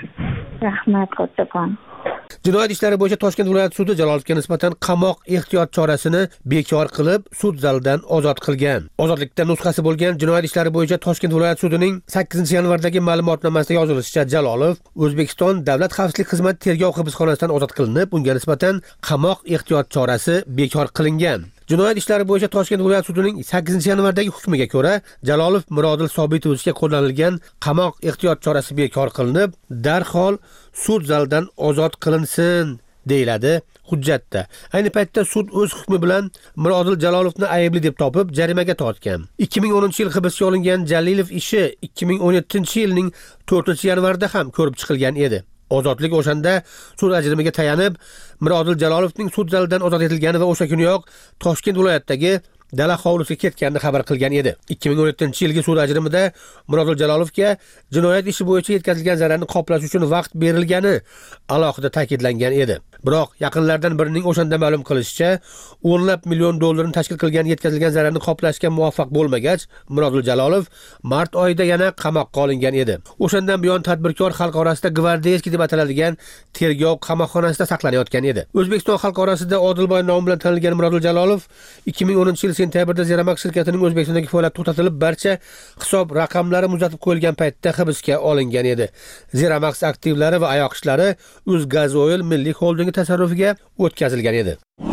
Rahmat kattakon. Jinoyat ishlari bo'yicha Toshkent viloyat sudi Jalolovga nisbatan qamoq ehtiyot chorasini bekor qilib, sud zalidan ozod qilgan. Ozodlikda nusxasi bo'lgan Jinoyat ishlari bo'yicha Toshkent viloyat sudining sakkizinchi yanvardagi ma'lumotnomasida yozilishicha, Jalolov O'zbekiston Davlat xavfsizlik xizmati tergov hibsxonasidan ozod qilinib, unga nisbatan qamoq ehtiyot chorasi bekor qilingan. Jinoyat ishlari bo'yicha Toshkent viloyat sudining sakkizinchi yanvardagi hukmiga ko'ra, Jalolov Mirodil Sobitovichga qo'llanilgan qamoq ehtiyot chorasi bekor qilinib, darhol sud zalidan ozod qilinsin, deyiladi hujjatda. Ayni paytda sud o'z hukmi bilan Mirodil Jalolovni aybli deb topib, jarimaga tortgan. ikki ming o'ninchi yil hibsga olingan Jalilov ishi ikki ming o'n yettinchi yilning to'rtinchi yanvarida ham ko'rib chiqilgan edi. Ozodlik o'shanda sud ajrimiga tayanib, Mirodil Jalolovning sud zalidan ozod etilgani va o'sha kuniyoq Toshkent viloyatidagi dala hovlisiga ketganini xabar qilgan edi. ikki ming o'n yettinchi yilgi sud ajrimida Mirodil Jalolovga jinoyat ishi bo'yicha yetkazilgan zararni qoplash uchun vaqt berilgani alohida ta'kidlangan edi. Biroq yaqinlardan birining o'shanda ma'lum qilishicha, o'nlab million dollarni tashkil qilgan yetkazilgan zararni qoplashga muvaffaq bo'lmagach, Mirodil Jalolov mart oyida yana qamoqqa olingan edi. O'shandan buyon tadbirkor xalq orasida gvardiyaski deb ataladigan tergov qamoqxonasida saqlanayotgan edi. O'zbekiston xalq orasida Odilboy nomi bilan tanilgan Mirodil Jalolov ikki ming o'ninchi yil sentyabrda Zeramax shirkatining O'zbekistondagi faoliyati to'xtatilib, barcha hisob raqamlari muzlatib qo'yilgan paytda hibsga olingan edi. Zeramax aktivlari va ayoqishlari O'zgazoil milliy xoldingi tasarrufiga o'tkazilgan edi.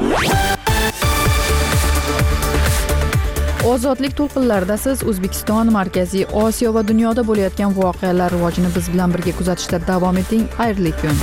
Ozodlik to'lqinlarida siz O'zbekiston, Markaziy Osiyo va dunyoda bo'layotgan voqealar rivojini biz bilan birga kuzatishda davom eting. Xayrli kun.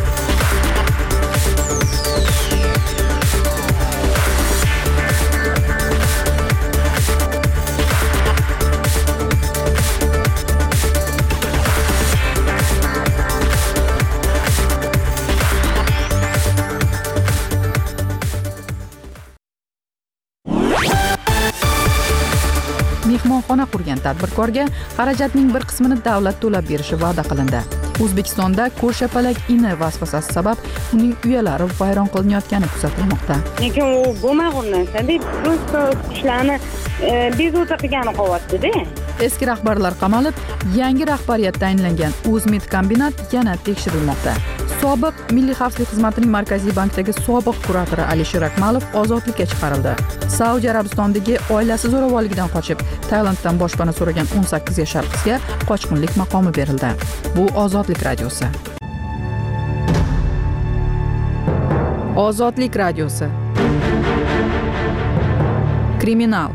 Mehmonxona qurgan tadbirkorga xarajatning bir qismini davlat to'lab berishi va'da qilindi. O'zbekistonda ko'rshapalak ini vasvasasi sabab uning uyalari vayron qilinayotgani kuzatilmoqda. Lekin u bo'lmagundan deb prosta ishlarni bezovta qilgani qo'yapti-da. Eski rahbarlar qamalib, yangi rahbariyat tayinlangan O'zmet kombinat yana tekshirilmoqda. Sobiq Milliy xavfsizlik xizmatining Markaziy bankdagi sobiq kuratori Alisher Akmalov ozodlikka chiqarildi. Saudiya Arabistonidagi oilasi zo'ravonlikdan qochib, Tailanddan boshpana so'ragan o'n sakkiz yashar qizga qochqinlik maqomi berildi. Bu Ozodlik radiosi. Ozodlik radiosi. Kriminal.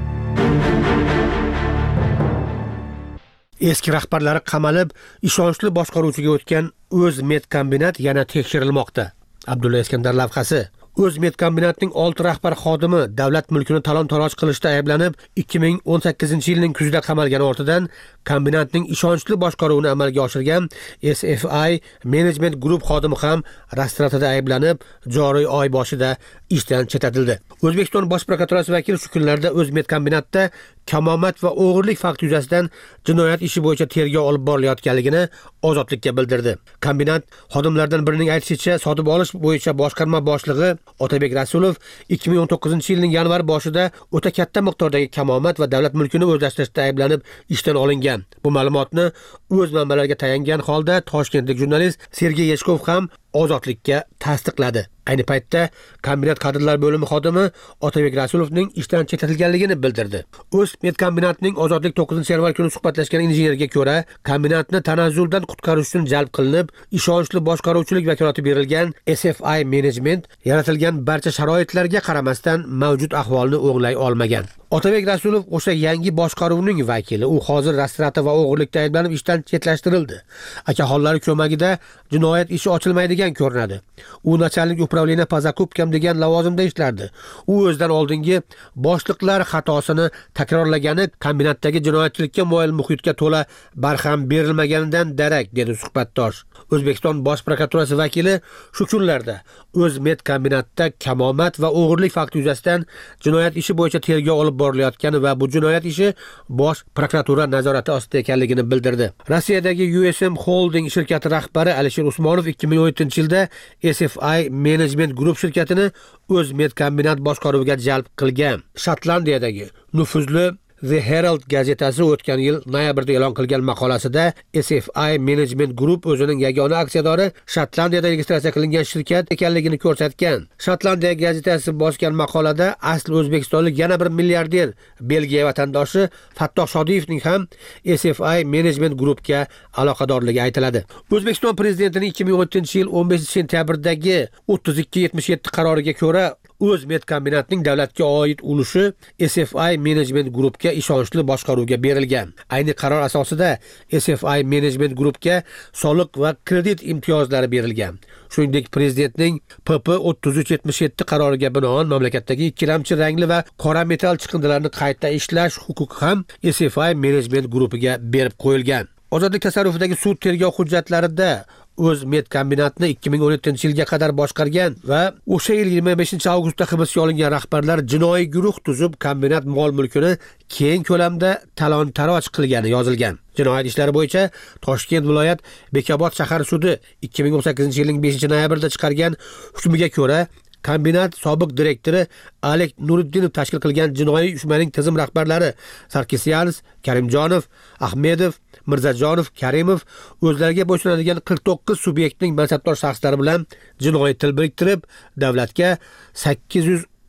Eski rahbarlari qamalib, ishonchli boshqaruvchiga o'tgan O'zmet kombinat yana tekshirilmoqda. Abdulla Iskandar lavhasi. O'zmet kombinatning olti rahbar xodimi davlat mulkini talon-taroj qilishda ayblanib, ikki ming o'n sakkizinchi yilning kuzida qamalgani ortidan kombinatning ishonchli boshqaruvini amalga oshirgan S F I Management Group xodimi ham rastratida ayblanib, joriy oy boshida ishdan chetlatildi. O'zbekiston Bosh prokuraturasi vakili shu kunlarda O'zmet kombinatda kamomat va o'g'irlik fakti yuzasidan jinoyat ishi bo'yicha tergov olib borilayotganligini Ozodlikka bildirdi. Kombinat xodimlaridan birining aytishicha, sotib olish bo'yicha boshqarma boshlig'i Otabek Rasulov ikki ming o'n to'qqizinchi yilning yanvar boshida o'ta katta miqdordagi kamomat va davlat mulkini o'zlashtirishda ayblanib ishdan olingan. Bu ma'lumotni o'z manbalariga tayangan holda toshkentlik jurnalist Sergey Yeshkov ham Ozodlikka tasdiqladi. Ayni paytda kombinat kadrlar bo'limi xodimi Otabek Rasulovning ishdan chetlatilganligini bildirdi. O'zmet kombinatning Ozodlik to'qqizinchi yanvar kuni suhbatlashgan injenerga ko'ra, kombinatni tanazzuldan qutqarish uchun jalb qilinib, ishonchli boshqaruvchilik vakolati berilgan S F I Management yaratilgan barcha sharoitlarga qaramasdan mavjud ahvolni o'nglay olmagan. Otabek Rasulov o'sha yangi boshqaruvning vakili. U hozir rastrata va o'g'irlikda ayblanib ishdan chetlashtirildi. Akaxonlari ko'magida jinoyat ishi ochilmaydigan ko'rinadi. U nachalnik upravleniya po zakupkam degan lavozimda ishlardi. U o'zidan oldingi boshliqlar xatosini takrorlagani kombinatdagi jinoyatchilikka moyil muhitga to'la barham berilmaganidan darak, dedi suhbatdosh. O'zbekiston Bosh prokuraturasi vakili shu kunlarda O'zmet kombinatda kamomat va o'g'irlik fakti yuzasidan jinoyat ishi bo'yicha tergov olib borilayotgani va bu jinoyat ishi Bosh prokuratura nazorati ostida ekanligini bildirdi. Rossiyadagi U S M Holding shirkati rahbari Alisher Usmonov ikki ming o'n yettinchi yilda S F I Management Group shirkatini O'zmet kombinat boshqaruviga jalb qilgan. Shotlandiyadagi nufuzli The Herald gazetasi o'tgan yil noyabrda e'lon qilgan maqolasida S F I Management Group o'zining yagona aksiyadori Shotlandiyada registratsiya qilingan shirkat ekanligini ko'rsatgan. Shotlandiya gazetasi bosgan maqolada asl o'zbekistonlik yana bir milliarder Belgiya vatandoshi Fattoh Shodiyevning ham S F I Management Groupga aloqadorligi aytiladi. O'zbekiston prezidentining ikki ming o'n yettinchi yil o'n beshinchi sentyabrdagi o'ttiz ikki yetmish yetti qaroriga ko'ra O'zmet kombinatning davlatga oid ulushi S F I Management Groupga ishonchli boshqaruvga berilgan. Ayni qaror asosida S F I Management Groupga soliq va kredit imtiyozlari berilgan. Shuningdek, prezidentning P P o'ttiz uch yetmish yetti qaroriga binoan mamlakatdagi ikkilamchi rangli va qora metall chiqindilarini qayta ishlash huquqi ham S F I Management Groupiga berib qo'yilgan. Ozodlik tasarrufidagi sud tergov hujjatlarida O'zmet kombinatni ikki ming o'n yettinchi yilga qadar boshqargan va o'sha yil yigirma beshinchi avgustda hibsga olingan rahbarlar jinoiy guruh tuzib kombinat mol-mulkini keng ko'lamda talon-taroj qilgani yozilgan. Jinoyat ishlari bo'yicha Toshkent viloyat Bekobod shahar sudi ikki ming o'n sakkizinchi yilning beshinchi noyabrida chiqargan hukmiga ko'ra, kombinat sobiq direktori Alek Nuriddinov tashkil qilgan jinoiy uyushmaning tizim rahbarlari Sarkisyanov, Karimjonov, Ahmedov, Mirzajonov, Karimov o'zlariga bo'ysunadigan qirq to'qqiz subyektning mansabdor shaxslari bilan jinoiy til biriktirib, davlatga sakkiz yuz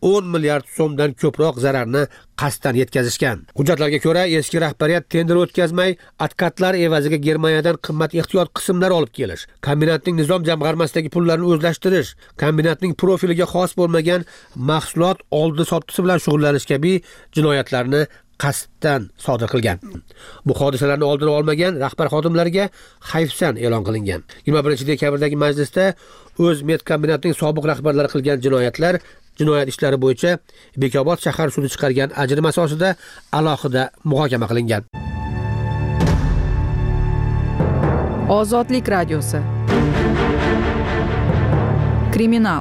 o'n milliard so'mdan ko'proq zararni qasddan yetkazishgan. Hujjatlarga ko'ra, eski rahbariyat tender o'tkazmay, advokatlar evaziga Germaniyadan qimmat ehtiyot qismlar olib kelish, kombinatning nizom jamg'armasidagi pullarni o'zlashtirish, kombinatning profiliga xos bo'lmagan mahsulot oldi-sottisi bilan shug'ullanish kabi jinoyatlarni qasddan sodir qilgan. Bu hodisalarni oldini olmagan rahbar xodimlarga hayfsan e'lon qilingan. yigirma birinchi dekabrdagi majlisda O'zmet kombinatining sobiq rahbarlari qilgan jinoyatlar jinoyat ishlari bo'yicha Bekobod shahar sudi chiqargan ajrim asosida alohida muhokama qilingan. Ozodlik radiosi. Kriminal.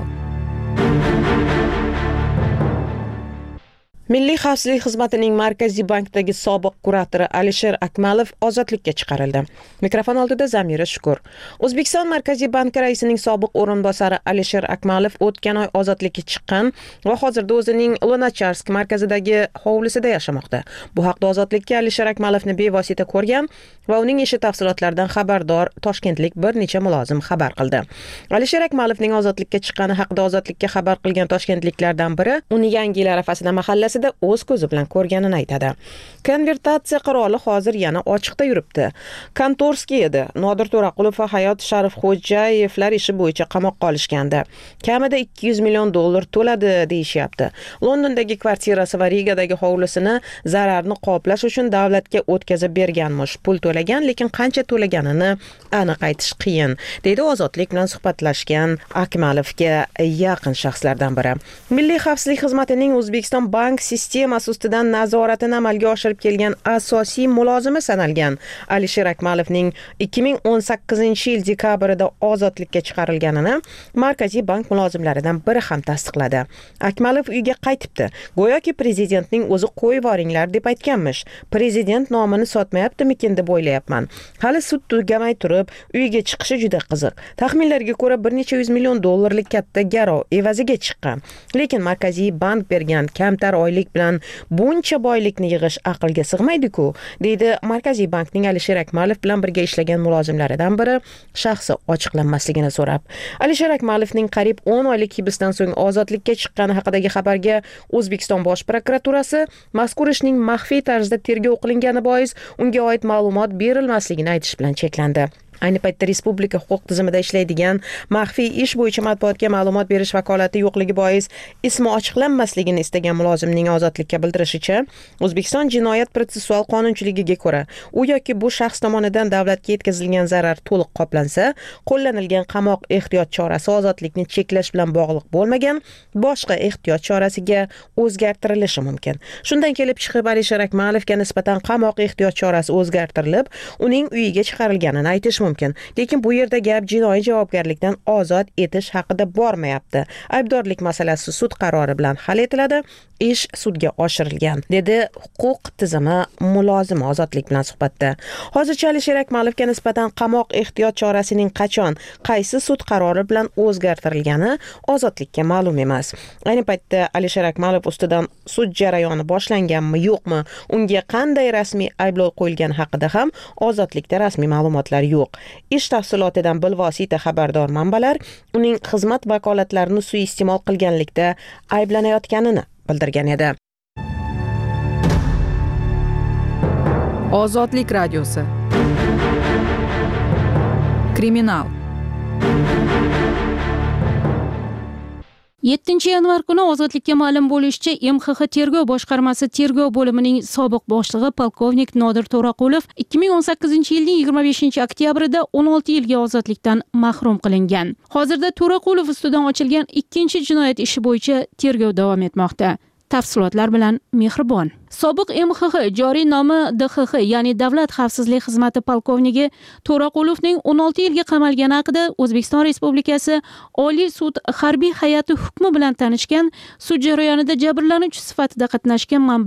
Milliy xavfsizlik xizmatining Markaziy bankdagi sobiq kuratori Alisher Akmalov ozodlikka chiqarildi. Mikrofon oldida Zamira Shukur. O'zbekiston Markaziy banki raisining sobiq o'rinbosari Alisher Akmalov o'tgan oy ozodlikka chiqqan va hozirda o'zining Lunacharsk markazidagi hovlisida yashamoqda. Bu haqda ozodlikka Alisher Akmalovni bevosita ko'rgan va uning ishi tafsilotlaridan xabardor toshkentlik bir necha mulozim xabar qildi. Alisher Akmalovning ozodlikka chiqqani haqida ozodlikka xabar qilgan toshkentliklardan biri uni Yangi yil arafasida mahallasi o'z ko'zi bilan ko'rganini aytadi. Konvertatsiya qiroli hozir yana ochiqda yuribdi. Kontorskiy edi. Nodir To'raqulov va Hayot Sharifxo'jayevlar ishi bo'yicha qamoqqa olishgandi. Kamida ikki yuz million dollar to'ladi deyishyapti. Londondagi kvartirasi va Rigadagi hovlisini zararni qoplash uchun davlatga o'tkazib berganmish. Pul to'lagan, lekin qancha to'laganini aniq aytish qiyin, deydi ozodlik bilan suhbatlashgan Akmalovga yaqin shaxslardan biri. Milliy xavfsizlik xizmatining O'zbekiston bank sistemasi ustidan nazoratini amalga oshirib kelgan asosiy mulozimi sanalgan Alisher Akmalovning ikki ming o'n sakkizinchi yil dekabrida ozodlikka chiqarilganini Markaziy bank mulozimlaridan biri ham tasdiqladi. Akmalov uyga qaytibdi. Go'yoki prezidentning o'zi qo'yvoringlar deb aytganmish. Prezident nomini sotmayaptimikin deb o'ylayapman. Hali sud tugamay turib, uyga chiqishi juda qiziq. Taxminlarga ko'ra bir necha yuz million dollarlik katta garov evaziga chiqqan. Lekin Markaziy bank bergan kamtar oylik bilan buncha boylikni yig'ish aqlga sig'maydi-ku, deydi Markaziy bankning Alisher Akmalov bilan birga ishlagan mulozimlaridan biri shaxsi ochiqlanmasligini so'rab. Alisher Akmalovning qariyb o'n oylik hibsdan so'ng ozodlikka chiqqani haqidagi xabarga O'zbekiston bosh prokuraturasi mazkur ishning maxfiy tarzda tergov qilingani bois unga oid ma'lumot berilmasligini aytish bilan cheklandi. Ayni paytda respublika huquq tizimida ishlaydigan maxfiy ish bo'yicha matbuotga ma'lumot berish vakolati yo'qligi bois ismi ochiqlanmasligini istagan mulozimning ozodlikka bildirishicha, O'zbekiston jinoyat protsessual qonunchiligiga ko'ra, u yoki bu shaxs tomonidan davlatga yetkazilgan zarar to'liq qoplansa, qo'llanilgan qamoq ehtiyot chorasi ozodlikni cheklash bilan bog'liq bo'lmagan boshqa ehtiyot chorasiga o'zgartirilishi mumkin. Shundan kelib chiqib, Alisher Akmalovga nisbatan qamoq ehtiyot chorasi o'zgartirilib, uning uyiga chiqarilganini aytish mumkin. Lekin bu yerda gap jinoiy javobgarlikdan ozod etish haqida bormayapti. Aybdorlik masalasi sud qarori bilan hal etiladi, ish sudga oshirilgan, dedi huquq tizimi mulozimi ozodlik bilan suhbatda. Hozircha Alisher Akmalovga nisbatan qamoq ehtiyot chorasining qachon, qaysi sud qarori bilan o'zgartirilgani ozodlikka ma'lum emas. Ayni paytda Alisher Akmalov ustidan sud jarayoni boshlanganmi, yo'qmi, unga qanday rasmiy ayblov qo'yilgani haqida ham ozodlikda rasmiy ma'lumotlar yo'q. Ish tafsilotidan bilvosita xabardor manbalar uning xizmat vakolatlarini suiiste'mol qilganlikda ayblanayotganini bildirgan edi. Ozodlik radiosi. Kriminal. yettinchi yanvar kuni ozodlikka ma'lum bo'lishicha, M X X tergov boshqarmasi tergov bo'limining sobiq boshlig'i polkovnik Nodir To'raqulov ikki ming o'n sakkizinchi yilning yigirma beshinchi oktyabrida o'n olti yilga ozodlikdan mahrum qilingan. Hozirda To'raqulov ustidan ochilgan ikkinchi jinoyat ishi bo'yicha tergov davom etmoqda. Tafsilotlar bilan Mehribon. Sobiq M X X joriy nomi D X X, ya'ni Davlat xavfsizlik xizmati polkovnigi To'raqulovning o'n olti yilga qamalgani haqida O'zbekiston Respublikasi Oliy sud harbiy hay'ati hukmi bilan tanishgan, sud jarayonida jabrlanuvchi sifatida qatnashgan manba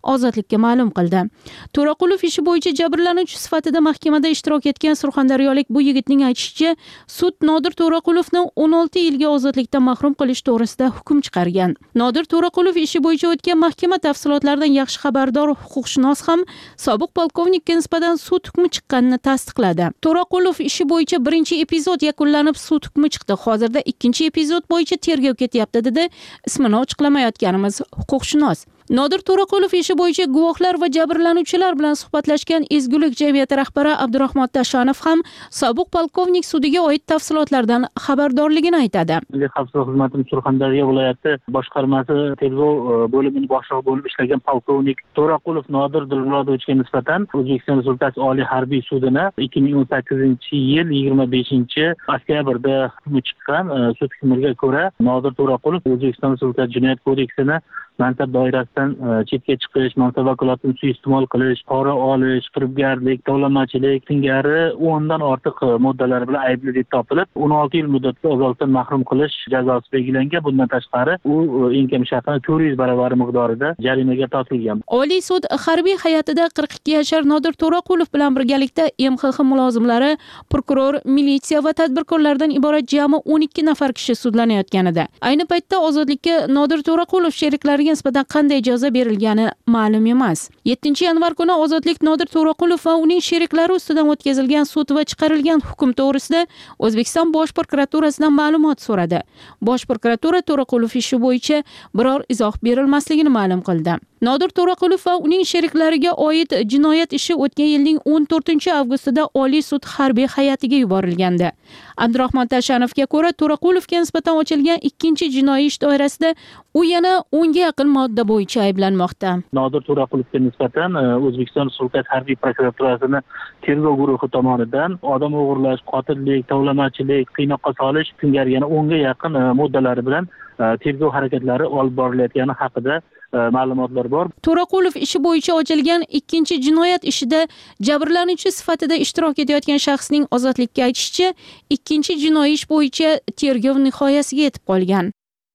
ozodlikka ma'lum qildi. To'raqulov ishi bo'yicha jabrlanuvchi sifatida mahkamada ishtirok etgan surxondaryolik bu yigitning aytishicha, sud Nodir To'raqulovni o'n olti yilga ozodlikdan mahrum qilish to'g'risida hukm chiqargan. Nodir To'raqulov ishi bo'yicha o'tgan mahkama tafsilotlaridan yaxshi xabardor huquqshunos ham sobiq polkovnikka nisbatan sud hukmi chiqqanini tasdiqladi. To'raqulov ishi bo'yicha birinchi epizod yakunlanib, sud hukmi chiqdi. Hozirda ikkinchi epizod bo'yicha tergov ketyapti, dedi ismini ochiqlamayotganimiz huquqshunos. Nodir To'raqulov ishi bo'yicha guvohlar va jabrlanuvchilar bilan suhbatlashgan Ezgulik jamiyati rahbari Abdurahmon Tashanov ham sobiq polkovnik sudiga oid tafsilotlardan xabardorligini aytadi. Milliy xavfsizlik xizmati Surxondaryo viloyati boshqarmasi tergov bo'limining boshlig'i bo'lib ishlagan polkovnik To'raqulov Nodir Dilmurodovichga nisbatan O'zbekiston Respublikasi Oliy harbiy sudini ikki ming o'n sakkizinchi yil yigirma beshinchi oktyabrda hukmi chiqqan sud hukmiga ko'ra Nodir To'raqulov O'zbekiston Respublikasi Jinoyat kodeksini mansab doirasidan chetga chiqish, mansab vakolatini suiiste'mol qilish, pora olish, firibgarlik, tovlamachilik singari o'ndan ortiq moddalar bilan aybli deb topilib, o'n olti yil muddatga ozodlikdan mahrum qilish jazosi belgilangan. Bundan tashqari, u eng kam shartda to'rt yuz baravari miqdorida jarimaga tortilgan. Oliy sud harbiy hay'atida qirq ikki yashar Nodir To'raqulov bilan birgalikda M X X mulozimlari, prokuror, militsiya va tadbirkorlardan iborat jami o'n ikki nafar kishi sudlanayotgan edi. Ayni paytda ozodlikka Nodir To'raqulov sheriklariga nisbatan qanday jazo berilgani ma'lum emas. yettinchi yanvar kuni ozodlik Nodir To'raqulov va uning sheriklari ustidan o'tkazilgan sud va chiqarilgan hukm to'g'risida O'zbekiston Bosh prokuraturasidan ma'lumot so'radi. Bosh prokuratura To'raqulov ishi bo'yicha biror izoh berilmasligini ma'lum qildi. Nodir To'raqulov va uning sheriklariga oid jinoyat ishi o'tgan yilning o'n to'rtinchi avgustida Oliy sud harbiy hay'atiga yuborilgandi. Abdurahmon Tashanovga ko'ra, To'raqulovga nisbatan ochilgan ikkinchi jinoiy ish doirasida u yana o'nga yaqin modda bo'yicha ayblanmoqda. Nodir To'raqulovga nisbatan O'zbekiston Respublikasi harbiy prokuraturasining tergov guruhi tomonidan odam o'g'irlash, qotillik, tovlamachilik, qiynoqqa solish singari yana o'nga yaqin moddalari bilan tergov harakatlari olib borilayotgani haqida ma'lumotlar bor. To'raqulov ishi bo'yicha ochilgan ikkinchi jinoyat ishida jabrlanuvchi sifatida ishtirok etayotgan shaxsning ozodlikka aytishicha, ikkinchi jinoiy ish bo'yicha tergov nihoyasiga yetib qolgan.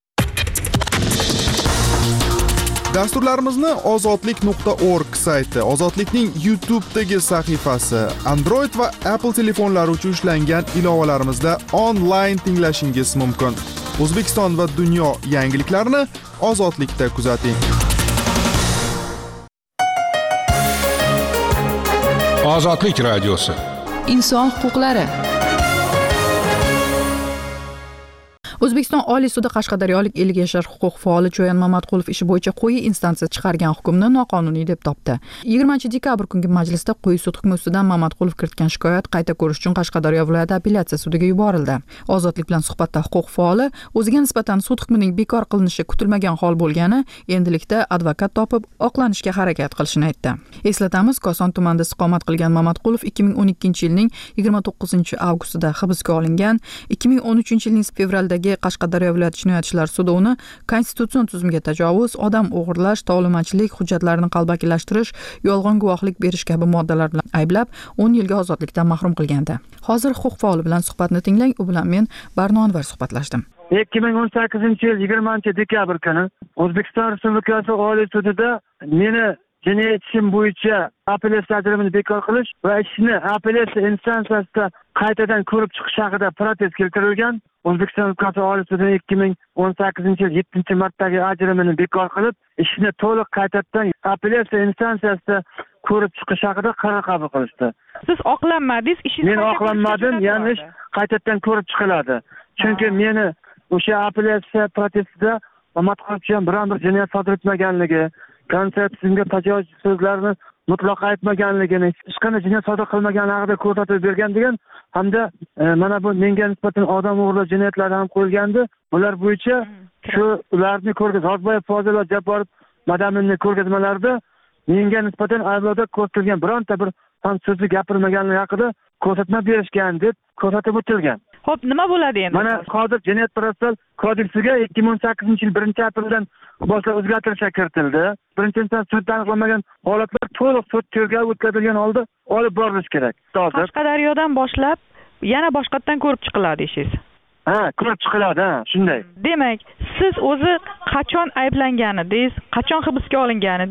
Dasturlarimizni ozodlik nuqta org sayti, Ozodlikning YouTube'dagi sahifasi, Android va Apple telefonlari uchun ishlangan ilovalarimizda onlayn tinglashingiz mumkin. O'zbekiston va dunyo yangiliklarini Ozodlikda kuzating. Ozodlik radiosi. Inson huquqlari. O'zbekiston Oliy sudi Qashqadaryolik ellik yashar huquq faoli Cho'yan Mamatqulov ishi bo'yicha quyi instansiya chiqargan hukmni noqonuniy deb topdi. yigirmanchi dekabr kungi majlisda quyi sud hukmi ustidan Mamatqulov kiritgan shikoyat qayta ko'rish uchun Qashqadaryo viloyati apellyatsiya sudiga yuborildi. Ozodlik bilan suhbatda huquq faoli o'ziga nisbatan sud hukmining bekor qilinishi kutilmagan hol bo'lgani, endilikda advokat topib oqlanishga harakat qilishini aytdi. Eslatamiz, Koson tumanida istiqomat qilgan Mamatqulov ikki ming o'n ikkinchi yilning yigirma to'qqizinchi avgustida hibsga olingan. ikki ming o'n uchinchi yilning fevraldagi Qashqadaryo viloyati jinoyat ishlari sudi uni konstitutsion tuzumga tajovuz, odam o'g'irlash, tovlamachilik, hujjatlarni qalbakilashtirish, yolg'on guvohlik berish kabi moddalar bilan ayblab, o'n yilga ozodlikdan mahrum qilgandi. Hozir huquq faoli bilan suhbatni tinglang, u bilan men Barno Anvar suhbatlashdim. ikki ming o'n sakkizinchi yil yigirmanchi dekabr kuni O'zbekiston Respublikasi Oliy sudida meni jinoyat ishim bo'yicha apellyatsiya ajrimini bekor qilish va ishni apellyatsiya instansiyasida qaytadan ko'rib chiqish haqida protest keltirilgan. O'zbekiston Respublikasi Oliy sudi ikki ming o'n sakkizinchi yil yettinchi martdagi ajrimini bekor qilib, ishni to'liq qaytadan apellyatsiya instansiyasida ko'rib chiqish haqida qaror qabul qilishdi. Siz oqlanmadingiz, ishingiz Men oqlanmadim, ya'ni ish qaytadan ko'rib chiqiladi. Chunki meni o'sha apellyatsiya protestida Mamatqulovga biron bir jinoyat sodir etmaganligi, konstitutsiyaga tajovuz so'zlarni mutlaq aytmaganligini, hech qanday jinoyat sodir qilmagani haqida ko'rsatib bergan degan hamda e, mana bu menga nisbatan odam o'g'irlash jinoyatlari ham qo'yilgandi. Bular bo'yicha shu ularni ko'rgaz Hozboyev, Fozil va Jabborov Madaminning ko'rgazmalarida menga nisbatan ayblovda ko'rsatilgan bironta bir ham so'zni gapirmaganligi haqida ko'rsatma berishgan deb ko'rsatib o'tilgan. Xo'p, nima bo'ladi endi? Mana hozir Jinoyat protsessual kodeksiga ikki ming o'n sakkizinchi yil birinchi apreldan boshlab o'zgartirishlar kiritildi. Birinchi instans sudda aniqlanmagan holatlar to'liq sud tergovi o'tkazilgan holda olib borilishi kerak. Qashqadaryodan boshlab yana boshqatdan ko'rib chiqiladi ishingiz. Ha, ko'rib chiqiladi, ha, shunday. Demak, siz o'zi qachon ayblangan edingiz, qachon hibsga olingan edingiz?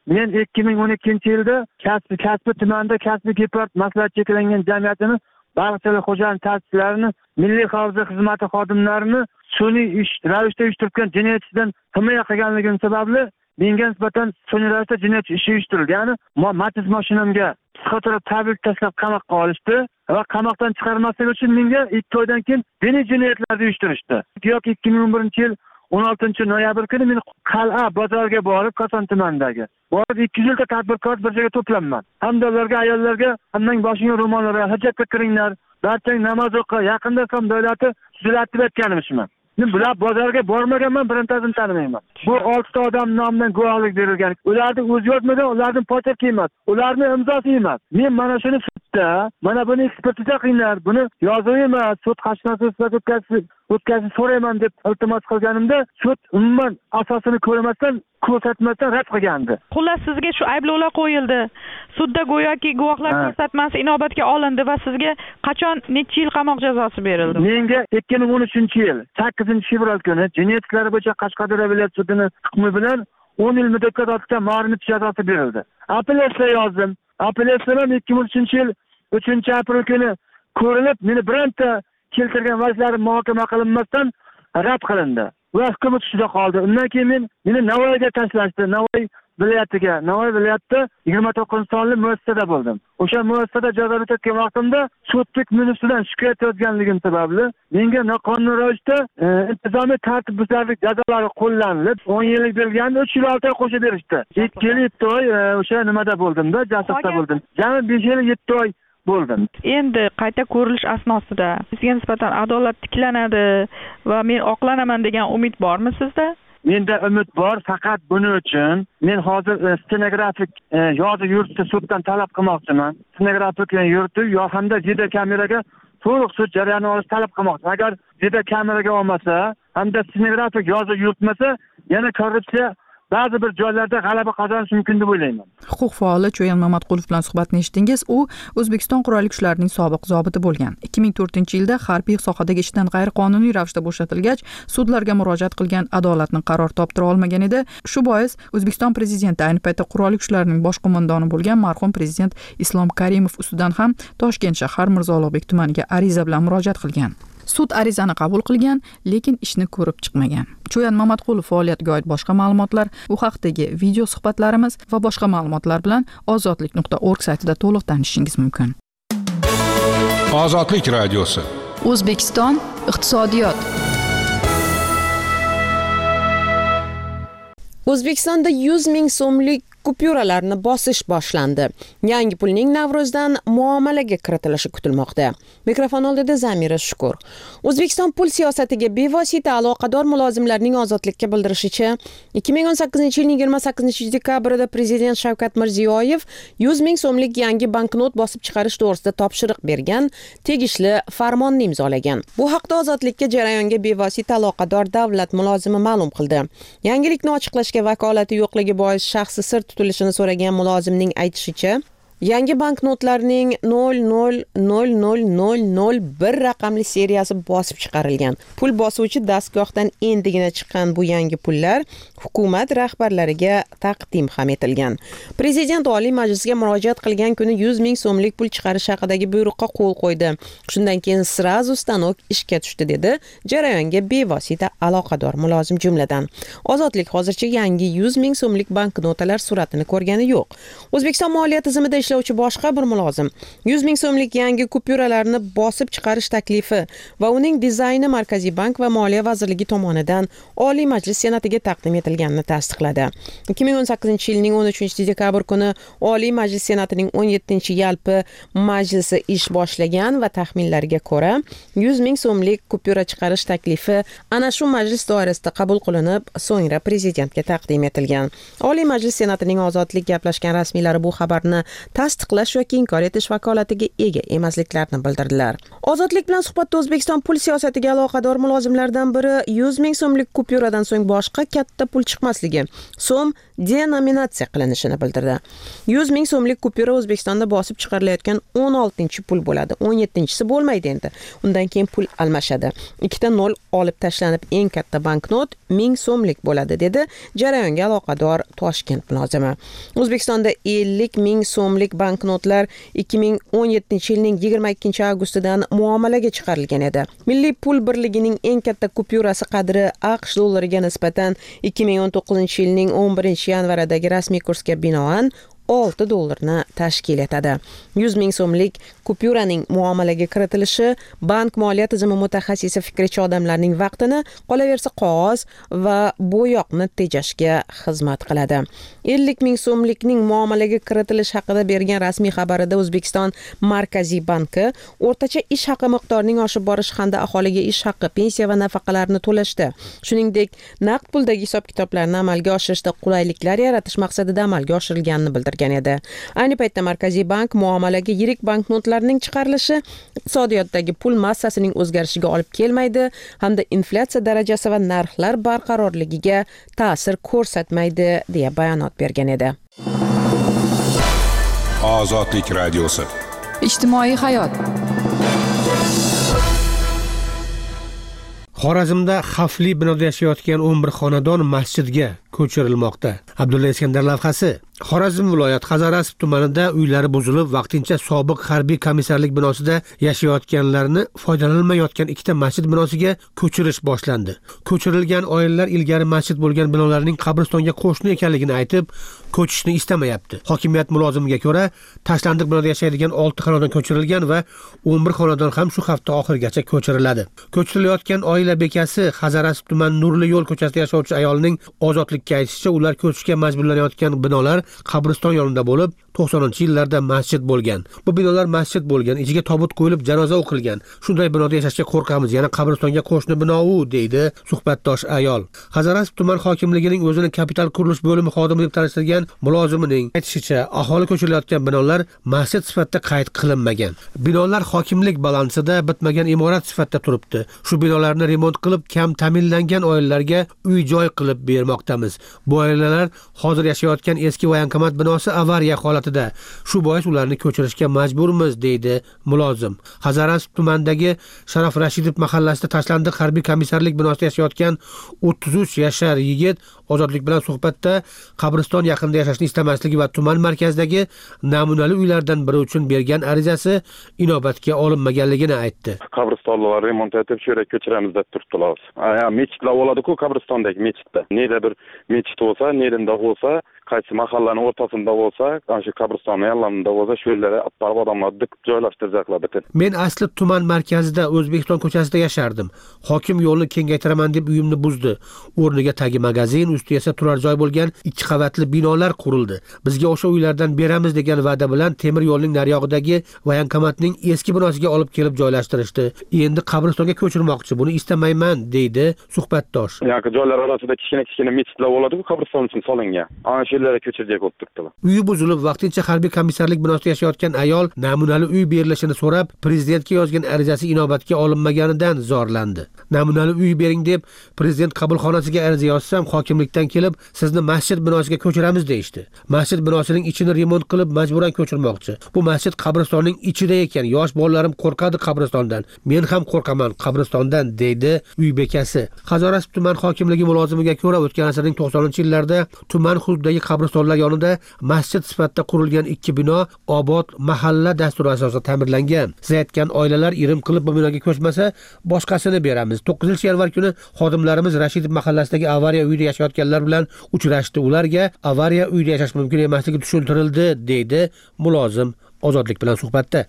men ikki ming o'n ikkinchi yilda kasbi kasbi tumanida kasbiy gepard maslahatchi cheklangan jamiyatini baliqchilik xo'jaligi ta'sislarini milliy hayoza xizmati xodimlarini sun'iy ish ravishda uyushtirgan jinoyatchidan himoya qilganligim sababli menga nisbatan sun'iy ravishda jinoyat ishi uyushtirildi. Ya'ni Matiz mashinamga psixotrop tablet tashlab qamoqqa olishdi va qamoqdan chiqarmaslik uchun menga ikki oydan keyin diniy jinoyatlarni uyushtirishdi. Yoki ikki ming o'n birinchi yil o'n oltinchi noyabr kuni men Qal'a bozoriga borib, Koson tumanidagi borib ikki yuz ta tadbirkor bir joyga to'planman. Hamda ularga ayollarga hamdang boshingga ro'mollar, hajjatga kiringlar, barchang namoz o'qi, yaqinda islom davlati tuziladi aytganimishman. Men bular bozorga bormaganman, birintasini tanimayman. Bu oltita odam nomidan guvohlik berilgan. Ularning o'zi yozmagan, ularning pochaki emas, ularning imzosi emas. Men mana shuni sudda, mana buni ekspertiza qilinglar, buni yozuv emas, sud qashnasi isbat o'tkazish o'tkazish so'rayman deb iltimos qilganimda, sud umuman asosini ko'rmasdan, ko'rsatmasdan rad qilgandi. Xullas sizga shu ayblovlar qo'yildi. Sudda go'yoki guvohlar ko'rsatmasi inobatga olindi va sizga qachon necha yil qamoq jazosi berildi? Menga ikki ming o'n uchinchi yil sakkizinchi fevral kuni jinoyat ishlari bo'yicha Qashqadaryo viloyat sudining hukmi bilan o'n yil muddatga tortilgan ma'muriy jazosi berildi. Apellyatsiya yozdim. Apellyatsiyam ikki ming uchinchi yil uchinchi aprel kuni ko'rilib, meni bironta keltirgan vajlarim muhokama qilinmasdan rad qilindi va hukm tushida qoldi. Undan keyin men meni Navoiyga tashlashdi. Navoiy viloyatiga, Navoiy viloyatida yigirma to'qqizinchi sonli muassasada bo'ldim. O'sha muassasada jazo o'tayotgan vaqtimda sudlik ministridan shikoyat yozganligim sababli menga noqonuniy ravishda intizomiy tartibbuzarlik jazolari qo'llanilib, o'n yillik berilganda uch yil olti oy qo'shib berishdi. ikki yil yetti oy o'sha nimada bo'ldim-da, jasoratda bo'ldim. Jami besh yil yetti oy bo'ldim. Endi qayta ko'rilish asnosida sizga nisbatan adolat tiklanadi va men oqlanaman degan umid bormi sizda? Menda umid bor, faqat buning uchun men hozir stenografik yozuv yurtni suddan talab qilmoqchiman. Stenografik yurtni yo hamda video kameraga to'liq sud jarayonini olish talab qilmoqchiman. Agar video kameraga olmasa, hamda stenografik yozuv yurtmasa, yana korrupsiya ba'zi bir joylarda g'alaba qozonish mumkin deb o'ylayman. Huquq faoli Cho'yan Mamatqulov bilan suhbatni eshitdingiz. U O'zbekiston qurolli kuchlarining sobiq zobiti bo'lgan. ikki ming to'rtinchi yilda harbiy sohadagi ishdan g'ayriqonuniy ravishda bo'shatilgach, sudlarga murojaat qilgan, adolatni qaror toptira olmagan edi. Shu bois O'zbekiston prezidenti ayni paytda qurolli kuchlarining bosh qo'mondoni bo'lgan marhum prezident Islom Karimov ustidan ham Toshkent shahar Mirzo Ulug'bek tumaniga ariza bilan murojaat qilgan. Sud arizani qabul qilgan, lekin ishni ko'rib chiqmagan. Cho'yan Mamatqulov faoliyatiga oid boshqa ma'lumotlar, u haqdagi video suhbatlarimiz va boshqa ma'lumotlar bilan ozodlik nuqta org saytida to'liq tanishishingiz mumkin. Ozodlik radiosi. O'zbekiston iqtisodiyot. O'zbekistonda yuz ming so'mlik kupyuralarni bosish boshlandi. Yangi pulning Navro'zdan muomalaga kiritilishi kutilmoqda. Mikrofon oldida Zamira Shukur. O'zbekiston pul siyosatiga bevosita aloqador mulozimlarning ozodlikka bildirishicha, ikki ming o'n sakkizinchi yilning yigirma sakkizinchi dekabrida prezident Shavkat Mirziyoyev yuz ming so'mlik yangi banknot bosib chiqarish to'g'risida topshiriq bergan, tegishli farmonni imzolagan. Bu haqda ozodlikka jarayonga bevosita aloqador davlat mulozimi ma'lum qildi. Yangilikni ochiqlashga vakolati yo'qligi bois shaxsi sir tutilishini so'ragan mulozimning aytishicha, yangi banknotlarning nol nol nol nol nol nol bir raqamli seriyasi bosib chiqarilgan. Pul bosuvchi dastgohdan endigina chiqqan bu yangi pullar hukumat rahbarlariga taqdim ham etilgan. Prezident Oliy Majlisga murojaat qilgan kuni yuz ming so'mlik pul chiqarish haqidagi buyruqqa qo'l qo'ydi. Shundan keyin srazu stanok ishga tushdi, dedi jarayonga bevosita aloqador mulozim jumladan. Ozodlik hozircha yangi yuz ming so'mlik banknotalar suratini ko'rgani yo'q. O'zbekiston moliya tizimida ishlovchi boshqa bir mulozim yuz ming so'mlik yangi kupyuralarni bosib chiqarish taklifi va uning dizayni Markaziy bank va Moliya vazirligi tomonidan Oliy Majlis Senatiga taqdim etilganini tasdiqladi. ikki ming o'n sakkizinchi yilning o'n uchinchi dekabr kuni Oliy Majlis Senatining o'n yettinchi yalpi majlisi ish boshlagan va taxminlarga ko'ra yuz ming so'mlik kupyura chiqarish taklifi ana shu majlis doirasida qabul qilinib, so'ngra prezidentga taqdim etilgan. Oliy Majlis Senatining ozodlik gaplashgan rasmiylari bu xabarni tasdiqlash yoki inkor etish vakolatiga ega emasliklarini bildirdilar. Ozodlik bilan suhbatda O'zbekiston pul siyosatiga aloqador mulozimlardan biri yuz ming so'mlik kupyuradan so'ng boshqa katta pul chiqmasligi, so'm denominatsiya qilinishini bildirdi. yuz ming so'mlik kupyura O'zbekistonda bosib chiqarilayotgan o'n oltinchi pul bo'ladi. o'n yettinchisi bo'lmaydi endi. Undan keyin pul almashadi. Ikkita nol olib tashlanib eng katta banknot ming so'mlik bo'ladi, dedi jarayonga aloqador Toshkent mulozimi. O'zbekistonda ellik ming so'mlik banknotlar ikki ming o'n yettinchi yilning yigirma ikkinchi avgustidan muomalaga chiqarilgan edi. Milliy pul birligining eng katta kupyurasi qadri AQSh dollariga nisbatan ikki ming o'n to'qqizinchi yilning o'n birinchi yanvaridagi rasmiy kursga binoan olti dollarni tashkil etadi. yuz ming so'mlik kupyuraning muomalaga kiritilishi bank moliya tizimi mutaxassisi fikricha odamlarning vaqtini, qolaversa qog'oz va bo'yoqni tejashga xizmat qiladi. ellik ming so'mlikning muomalaga kiritilishi haqida bergan rasmiy xabarida O'zbekiston Markaziy banki o'rtacha ish haqi miqdorining oshib borishi hamda aholiga ish haqi, pensiya va nafaqalarni to'lashda, shuningdek naqd puldagi hisob-kitoblarni amalga oshirishda qulayliklar yaratish maqsadida amalga oshirilganini bildirgan edi. Ayni paytda Markaziy bank muomalaga yirik banknotlarning chiqarilishi iqtisodiyotdagi pul massasining o'zgarishiga olib kelmaydi hamda inflyatsiya darajasi va narxlar barqarorligiga ta'sir ko'rsatmaydi deya bayonot bergan edi. Ozodlik radiosi. Ijtimoiy hayot. Xorazmda xavfli binoda yashayotgan o'n bir xonadon masjidga ko'chirilmoqda. Abdulla Iskandar lavhasi. Xorazm viloyat Hazarasp tumanida uylari buzilib, vaqtincha sobiq harbiy komissarlik binosida yashayotganlarni foydalanilmayotgan ikkita masjid binosiga ko'chirish boshlandi. Ko'chirilgan oilalar ilgari masjid bo'lgan binolarning qabristonga qo'shni ekanligini aytib, ko'chishni istamayapti. Hokimiyat mulozimiga ko'ra, tashlandiq binoda yashaydigan olti xonadon ko'chirilgan va o'n bir xonadon ham shu hafta oxirigacha ko'chiriladi. Ko'chirilayotgan oila bekasi Hazarasp tuman Nurli yo'l ko'chasida yashovchi ayolning ozodlikka aytishicha, ular ko'chishga majburlanayotgan binolar qabriston yonida bo'lib, to'qsoninchi yillarda masjid bo'lgan. Bu binolar masjid bo'lgan, ichiga tobut qo'yilib, janoza o'qilgan. Shunday binoda yashashga qo'rqamiz, yana qabristonga qo'shni bino u, deydi suhbatdosh ayol. Hazarasp tuman hokimligining o'zini kapital qurilish bo'limi xodimi deb tanishtirgan mulozimining aytishicha, aholi ko'chirilayotgan binolar masjid sifatida qayd qilinmagan. Binolar hokimlik balansida bitmagan imorat sifatida turibdi. Shu binolarni remont qilib, kam ta'minlangan oilalarga uy-joy qilib bermoqdamiz. Bu oilalar hozir yashayotgan eski voyankomat binosi avariya holatida. Shu bois ularni ko'chirishga majburmiz, deydi mulozim. Hazarasp tumanidagi Sharof Rashidov mahallasida tashlandiq harbiy komissarlik binosida yashayotgan o'ttiz uch yashar yigit Ozodlik bilan suhbatda qabriston yaqinida yashashni istamasligi va tuman markazidagi namunali uylardan biri uchun bergan arizasi inobatga olinmaganligini aytdi. Qabristonlar remont etib, shu yerga ko'chiramiz deb turibdilar. Ha, mechitlar bo'ladi-ku qabristondagi mechitda. Neda bir mechit bo'lsa, nerida bo'lsa, qaysi mahallaning o'rtasida bo'lsa, shu qabristonni yonlarida bo'lsa, shu yerlarga apar odamlar dikib joylashtiracaklar bitin. Men asli tuman markazida O'zbekiston ko'chasida yashardim. Hokim yo'lni kengaytiraman deb uyimni buzdi. O'rniga tagi magazin, usti esa turar joy bo'lgan ikki qavatli binolar qurildi. Bizga o'sha uylardan beramiz degan va'da bilan temir yo'lning nariyog'idagi voyankomatning eski binosiga olib kelib joylashtirishdi. Endi qabristonga ko'chirmoqchi. Buni istamayman, deydi suhbatdosh. Yo'q, joylar orasida kichkina-kichkina mechitlar bo'ladi-ku, qabriston uchun solingan. Ana shu yerlarga ko'chirjak bo'lib turibdilar. Uyi buzilib, vaqtincha harbiy komissarlik binosida yashayotgan ayol namunali uy berilishini so'rab, prezidentga yozgan arizasi inobatga olinmaganidan zorlandi. Namunali uy bering deb prezident qabulxonasiga ariza yozsam, hokimlikdan kelib, sizni masjid binosiga ko'chiramiz deyishdi. Masjid binosining ichini remont qilib majburan ko'chirmoqchi. Bu masjid qabristonning ichida ekan. Yosh bolalarim qo'rqadi qabristondan. Men ham qo'rqaman qabristondan, deydi uy bekasi. Hazarasp tuman hokimligi mulozimiga ko'ra, o'tgan asrning to'qsoninchi yillarda tuman hududidagi qabristonlar yonida masjid sifatida qurilgan ikki bino obod mahalla dasturi asosida ta'mirlangan. Siz aytgan oilalar irim qilib bu binoga ko'chmasa, boshqasini beramiz. to'qqizinchi yanvar kuni xodimlarimiz Rashidov mahallasidagi avariya uyida yashayotganlar bilan uchrashdi. Ularga avariya uyida yashash mumkin emasligi tushuntirildi, deydi mulozim Ozodlik bilan suhbatda.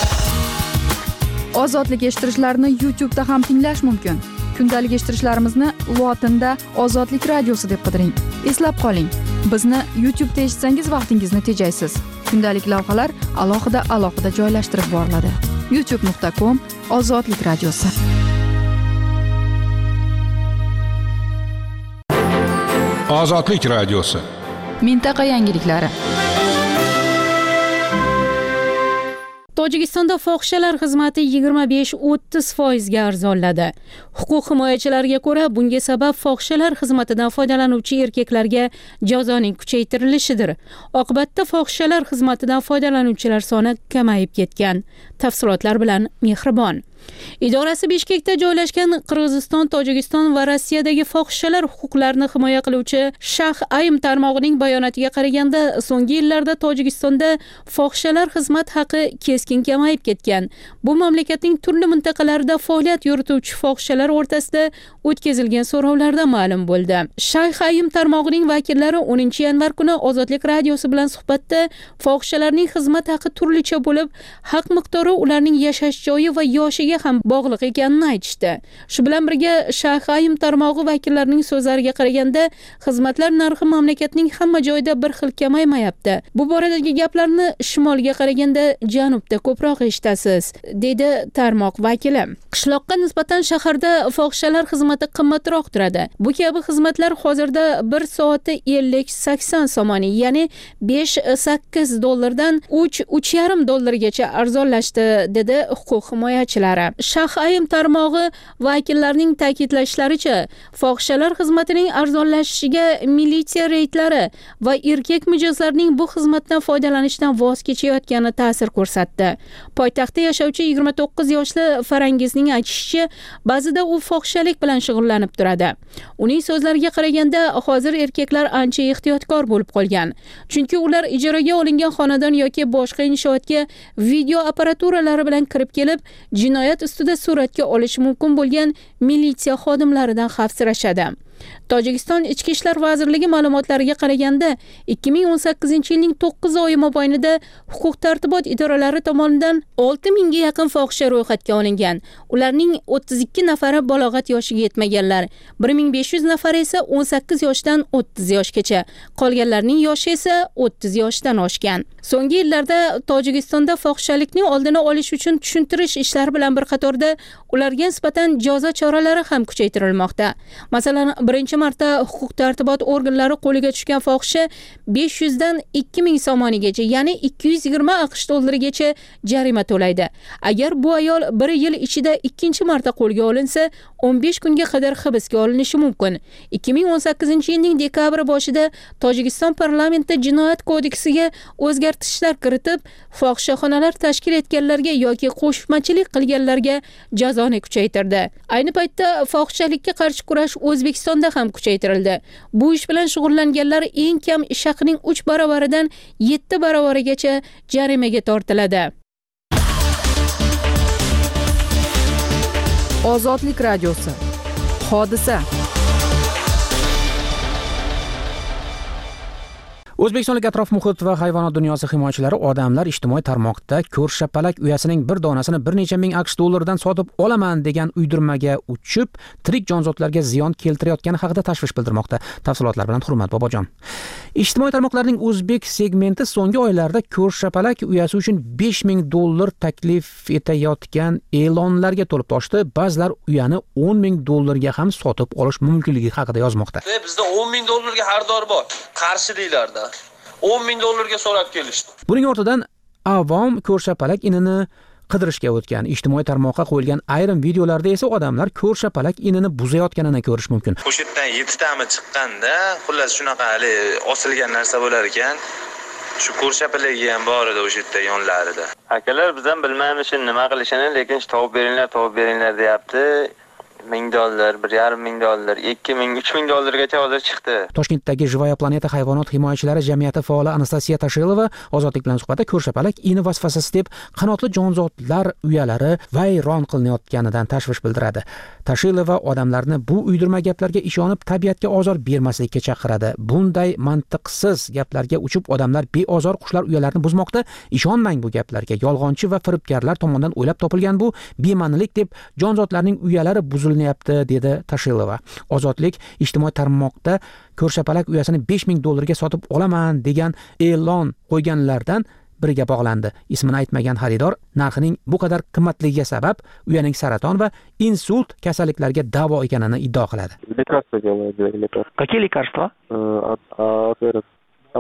Ozodlik eshittirishlarni YouTube'da ham tinglash mumkin. Kundalik eshittirishlarimizni lotinda Ozodlik radiosi deb qidiring. Eslab qoling, bizni YouTube'da eshitsangiz vaqtingizni tejaysiz. Kundalik lavhalar alohida alohida joylashtirib boriladi. youtube nuqta com Ozodlik radiosi. Ozodlik radiosi. Mintaqa yangiliklari. Tojikistonda fohishalar xizmati yigirma besh o'ttiz foizga arzonladi. Huquq himoyachilariga ko'ra, bunga sabab fohishalar xizmatidan foydalanuvchi erkaklarga jazoning kuchaytirilishidir. Oqibatda fohishalar xizmatidan foydalanuvchilar soni kamayib ketgan. Tafsilotlar bilan Mehribon. Idorasi Bishkekda joylashgan Qirg'iziston, Tojikiston va Rossiyadagi fohishalar huquqlarini himoya qiluvchi Shah Aym tarmog'ining bayonotiga qaraganda, so'nggi yillarda Tojikistonda fohishalar xizmat haqi keskin kamayib ketgan. Bu mamlakatning turli mintaqalarida faoliyat yurituvchi fohishalar o'rtasida o'tkazilgan so'rovlarda ma'lum bo'ldi. Shah Aym tarmog'ining vakillari o'ninchi yanvar kuni Ozodlik radiosi bilan suhbatda fohishalarning xizmat haqi turlicha bo'lib, haq miqdori ularning yashash joyi va yoshiga ham bog'liq ekanini aytishdi. Shu bilan birga Shah Aym tarmog'i vakillarining so'zlariga qaraganda, xizmatlar narxi mamlakatning hamma joyida bir xil kamaymayapti. Bu boradagi gaplarni shimolga qaraganda janubda ko'proq eshitasiz, dedi tarmoq vakili. Qishloqqa nisbatan shaharda fohishalar xizmati qimmatroq turadi. Bu kabi xizmatlar hozirda bir soati ellik sakson somoni, ya'ni besh sakkiz dollardan uch uch yarim dollargacha arzonlashdi, dedi huquq himoyachilari. Shah Aym tarmog'i vakillarining ta'kidlashlaricha, fohishalar xizmatining arzonlashishiga militsiya reydlari va erkak mijozlarning bu xizmatdan foydalanishdan voz kechayotgani ta'sir ko'rsatdi. Poytaxtda yashovchi yigirma to'qqiz yoshli Farangizning aytishicha, ba'zida u fohishalik bilan shug'ullanib turadi. Uning so'zlariga qaraganda, hozir erkaklar ancha ehtiyotkor bo'lib qolgan. Chunki ular ijaraga olingan xonadon yoki boshqa inshootga video apparaturalari bilan kirib kelib, jinoyat ustida suratga olish mumkin bo'lgan militsiya xodimlaridan xavfsirashadi. Tojikiston Ichki ishlar vazirligi ma'lumotlariga qaraganda, ikki ming o'n sakkizinchi yilning to'qqiz oyi mobaynida huquq tartibot idoralari tomonidan olti mingga yaqin fohisha ro'yxatga olingan. Ularning o'ttiz ikki nafari balog'at yoshiga yetmaganlar, bir ming besh yuz nafari esa o'n sakkiz yoshdan o'ttiz yoshgacha, qolganlarning yoshi esa o'ttiz yoshdan oshgan. So'nggi yillarda Tojikistonda fohishalikning oldini olish uchun tushuntirish ishlari bilan bir qatorda ularga nisbatan jazo choralari ham kuchaytirilmoqda. Masalan, birinchi marta huquq tartibot organlari qo'liga tushgan fohisha besh yuz dan ikki ming somonigacha, ya'ni ikki yuz yigirma aqsh dollarigacha jarima to'laydi. Agar bu ayol bir yil ichida ikkinchi marta qo'lga olinsa, o'n besh kunga qadar hibsga olinishi mumkin. ikki ming o'n sakkizinchi yilning dekabr boshida Tojikiston parlamenti jinoyat kodeksiga o'zgartishlar kiritib, fohishaxonalar tashkil etganlarga yoki qo'shmachilik qilganlarga jazoni kuchaytirdi. Ayni paytda fohishalikka qarshi kurash O'zbekistonda ham kuchaytirildi. Bu ish bilan shug'ullanganlar eng kam ish haqining uch baravaridan yetti baravarigacha jarimaga tortiladi. Ozodlik radiosi. Hodisa. O'zbekistonlik atrof muhit va hayvonot dunyosi himoyachilari odamlar ijtimoiy tarmoqda ko'rshapalak uyasining bir donasini bir necha ming aqsh dollaridan sotib olaman degan uydirmaga uchib, tirik jonzotlarga ziyon keltirayotgani haqida tashvish bildirmoqda. Tafsilotlar bilan Hurmat Bobojon. Ijtimoiy tarmoqlarning o'zbek segmenti so'nggi oylarda ko'rshapalak uyasi uchun besh ming dollar taklif etayotgan e'lonlarga to'lib toshdi. Ba'zilar uyani o'n ming dollarga ham sotib olish mumkinligi haqida yozmoqda. Bizda o'n ming dollarga xaridor bor. Qarshiliklarda o'n ming dollarga so'rab kelishdi. Buning ortidan avom ko'rshapalak inini qidirishga o'tgan. Ijtimoiy tarmoqqa qo'yilgan ayrim videolarda esa odamlar ko'rshapalak inini buzayotganini ko'rish mumkin. Qo'shitdan yetti tami chiqqanda, xullas shunaqa hali osilgan narsa bo'lar ekan. Shu ko'rshapalagi ham bor edi o'sha yerda yonlarida. Akalar bizdan bilmaymiz shuni nima qilishini, lekin topib beringlar, topib beringlar deyapti. ming dollar, bir yarim ming dollar, ikki ming, uch ming dollargacha hozir chiqdi. Toshkentdagi Живая planeta hayvonot himoyachilari jamiyati faoli Anastasiya Tashilova Ozodlik bilan suhbatda ko'rshapalak ini vasvasasi deb qanotli jonzotlar uyalari vayron qilinayotganidan tashvish bildiradi. Tashilova odamlarni bu uydirma gaplarga ishonib tabiatga ozor bermaslikka chaqiradi. Bunday mantiqsiz gaplarga uchib odamlar beozor qushlar uyalarini buzmoqda. Ishonmang bu gaplarga. Yolg'onchi va firibgarlar tomonidan o'ylab topilgan bu bema'nilik deb jonzotlarning uyalari buzilyapti, dedi Tashilova. Ozodlik ijtimoiy tarmoqda ko'rshapalak uyasini besh ming dollarga sotib olaman degan e'lon qo'yganlardan biriga bog'landi. Ismini aytmagan xaridor narxining bu qadar qimmatligiga sabab uyaning saraton va insult kasalliklariga davo ekanini iddao qiladi. Лекарства делают, лекарства. Какие лекарства? От от от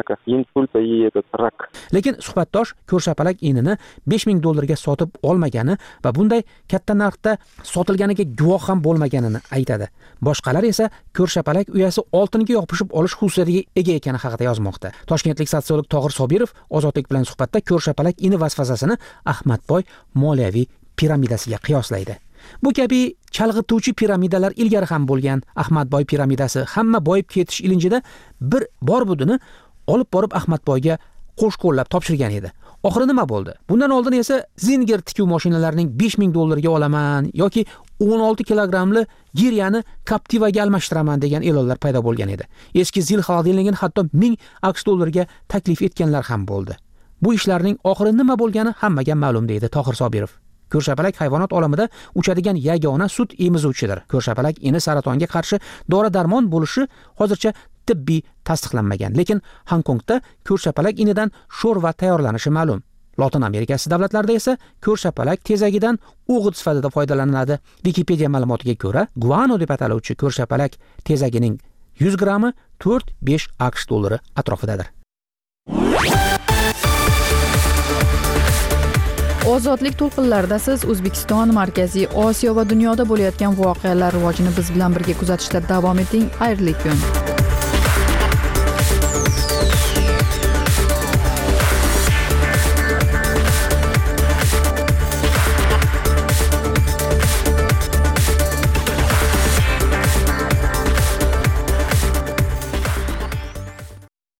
aka. Insulta yeydi, rak. Lekin suhbatdosh ko'rshapalak inini besh ming dollarga sotib olmagani va bunday katta narxda sotilganiga guvoh ham bo'lmaganini aytadi. Boshqalar esa ko'rshapalak uyasi oltinga yopishib olish xususiyatiga ega ekani haqida yozmoqda. Toshkentlik sotsiolog Tohir Sobirov Ozodlik bilan suhbatda ko'rshapalak ini vasvasasini Ahmadboy moliyaviy piramidasiga qiyoslaydi. Bu kabi chalg'ituvchi piramidalar ilgari ham bo'lgan. Ahmadboy piramidasi hamma boyib ketish ilinjida bir bor budini olib borib Ahmadboyga qo'sh-qo'llab topshirgan edi. Oxiri nima bo'ldi? Bundan oldin esa Zinger tikuv mashinalarining besh ming dollarga olaman yoki o'n olti kilogramli giryani Captivaga almashtiraman degan e'lonlar paydo bo'lgan edi. Eski zil xolodilnigini hatto ming aqsh dollarga taklif etganlar ham bo'ldi. Bu ishlarning oxiri nima bo'lgani hammaga ma'lum deydi Tohir Sobirov. Ko'rshapalak hayvonot olamida uchadigan yagona sut emizuvchidir. Ko'rshapalak ini saratonga qarshi dori-darmon bo'lishi hozircha tibbiy tasdiqlanmagan. Lekin Hongkongda ko'rshapalak inidan sho'rva tayyorlanishi ma'lum. Lotin Amerikasi davlatlarida esa ko'rshapalak tezagidan o'g'it sifatida foydalaniladi. Wikipedia ma'lumotiga ko'ra, guano deb ataluvchi ko'rshapalak tezagining yuz grammi to'rt besh aqsh dollari atrofidadir. Ozodlik to'lqinlarida siz O'zbekiston, Markaziy Osiyo va dunyoda bo'layotgan voqealar rivojini biz bilan birga kuzatishda davom eting. Xayrli kun.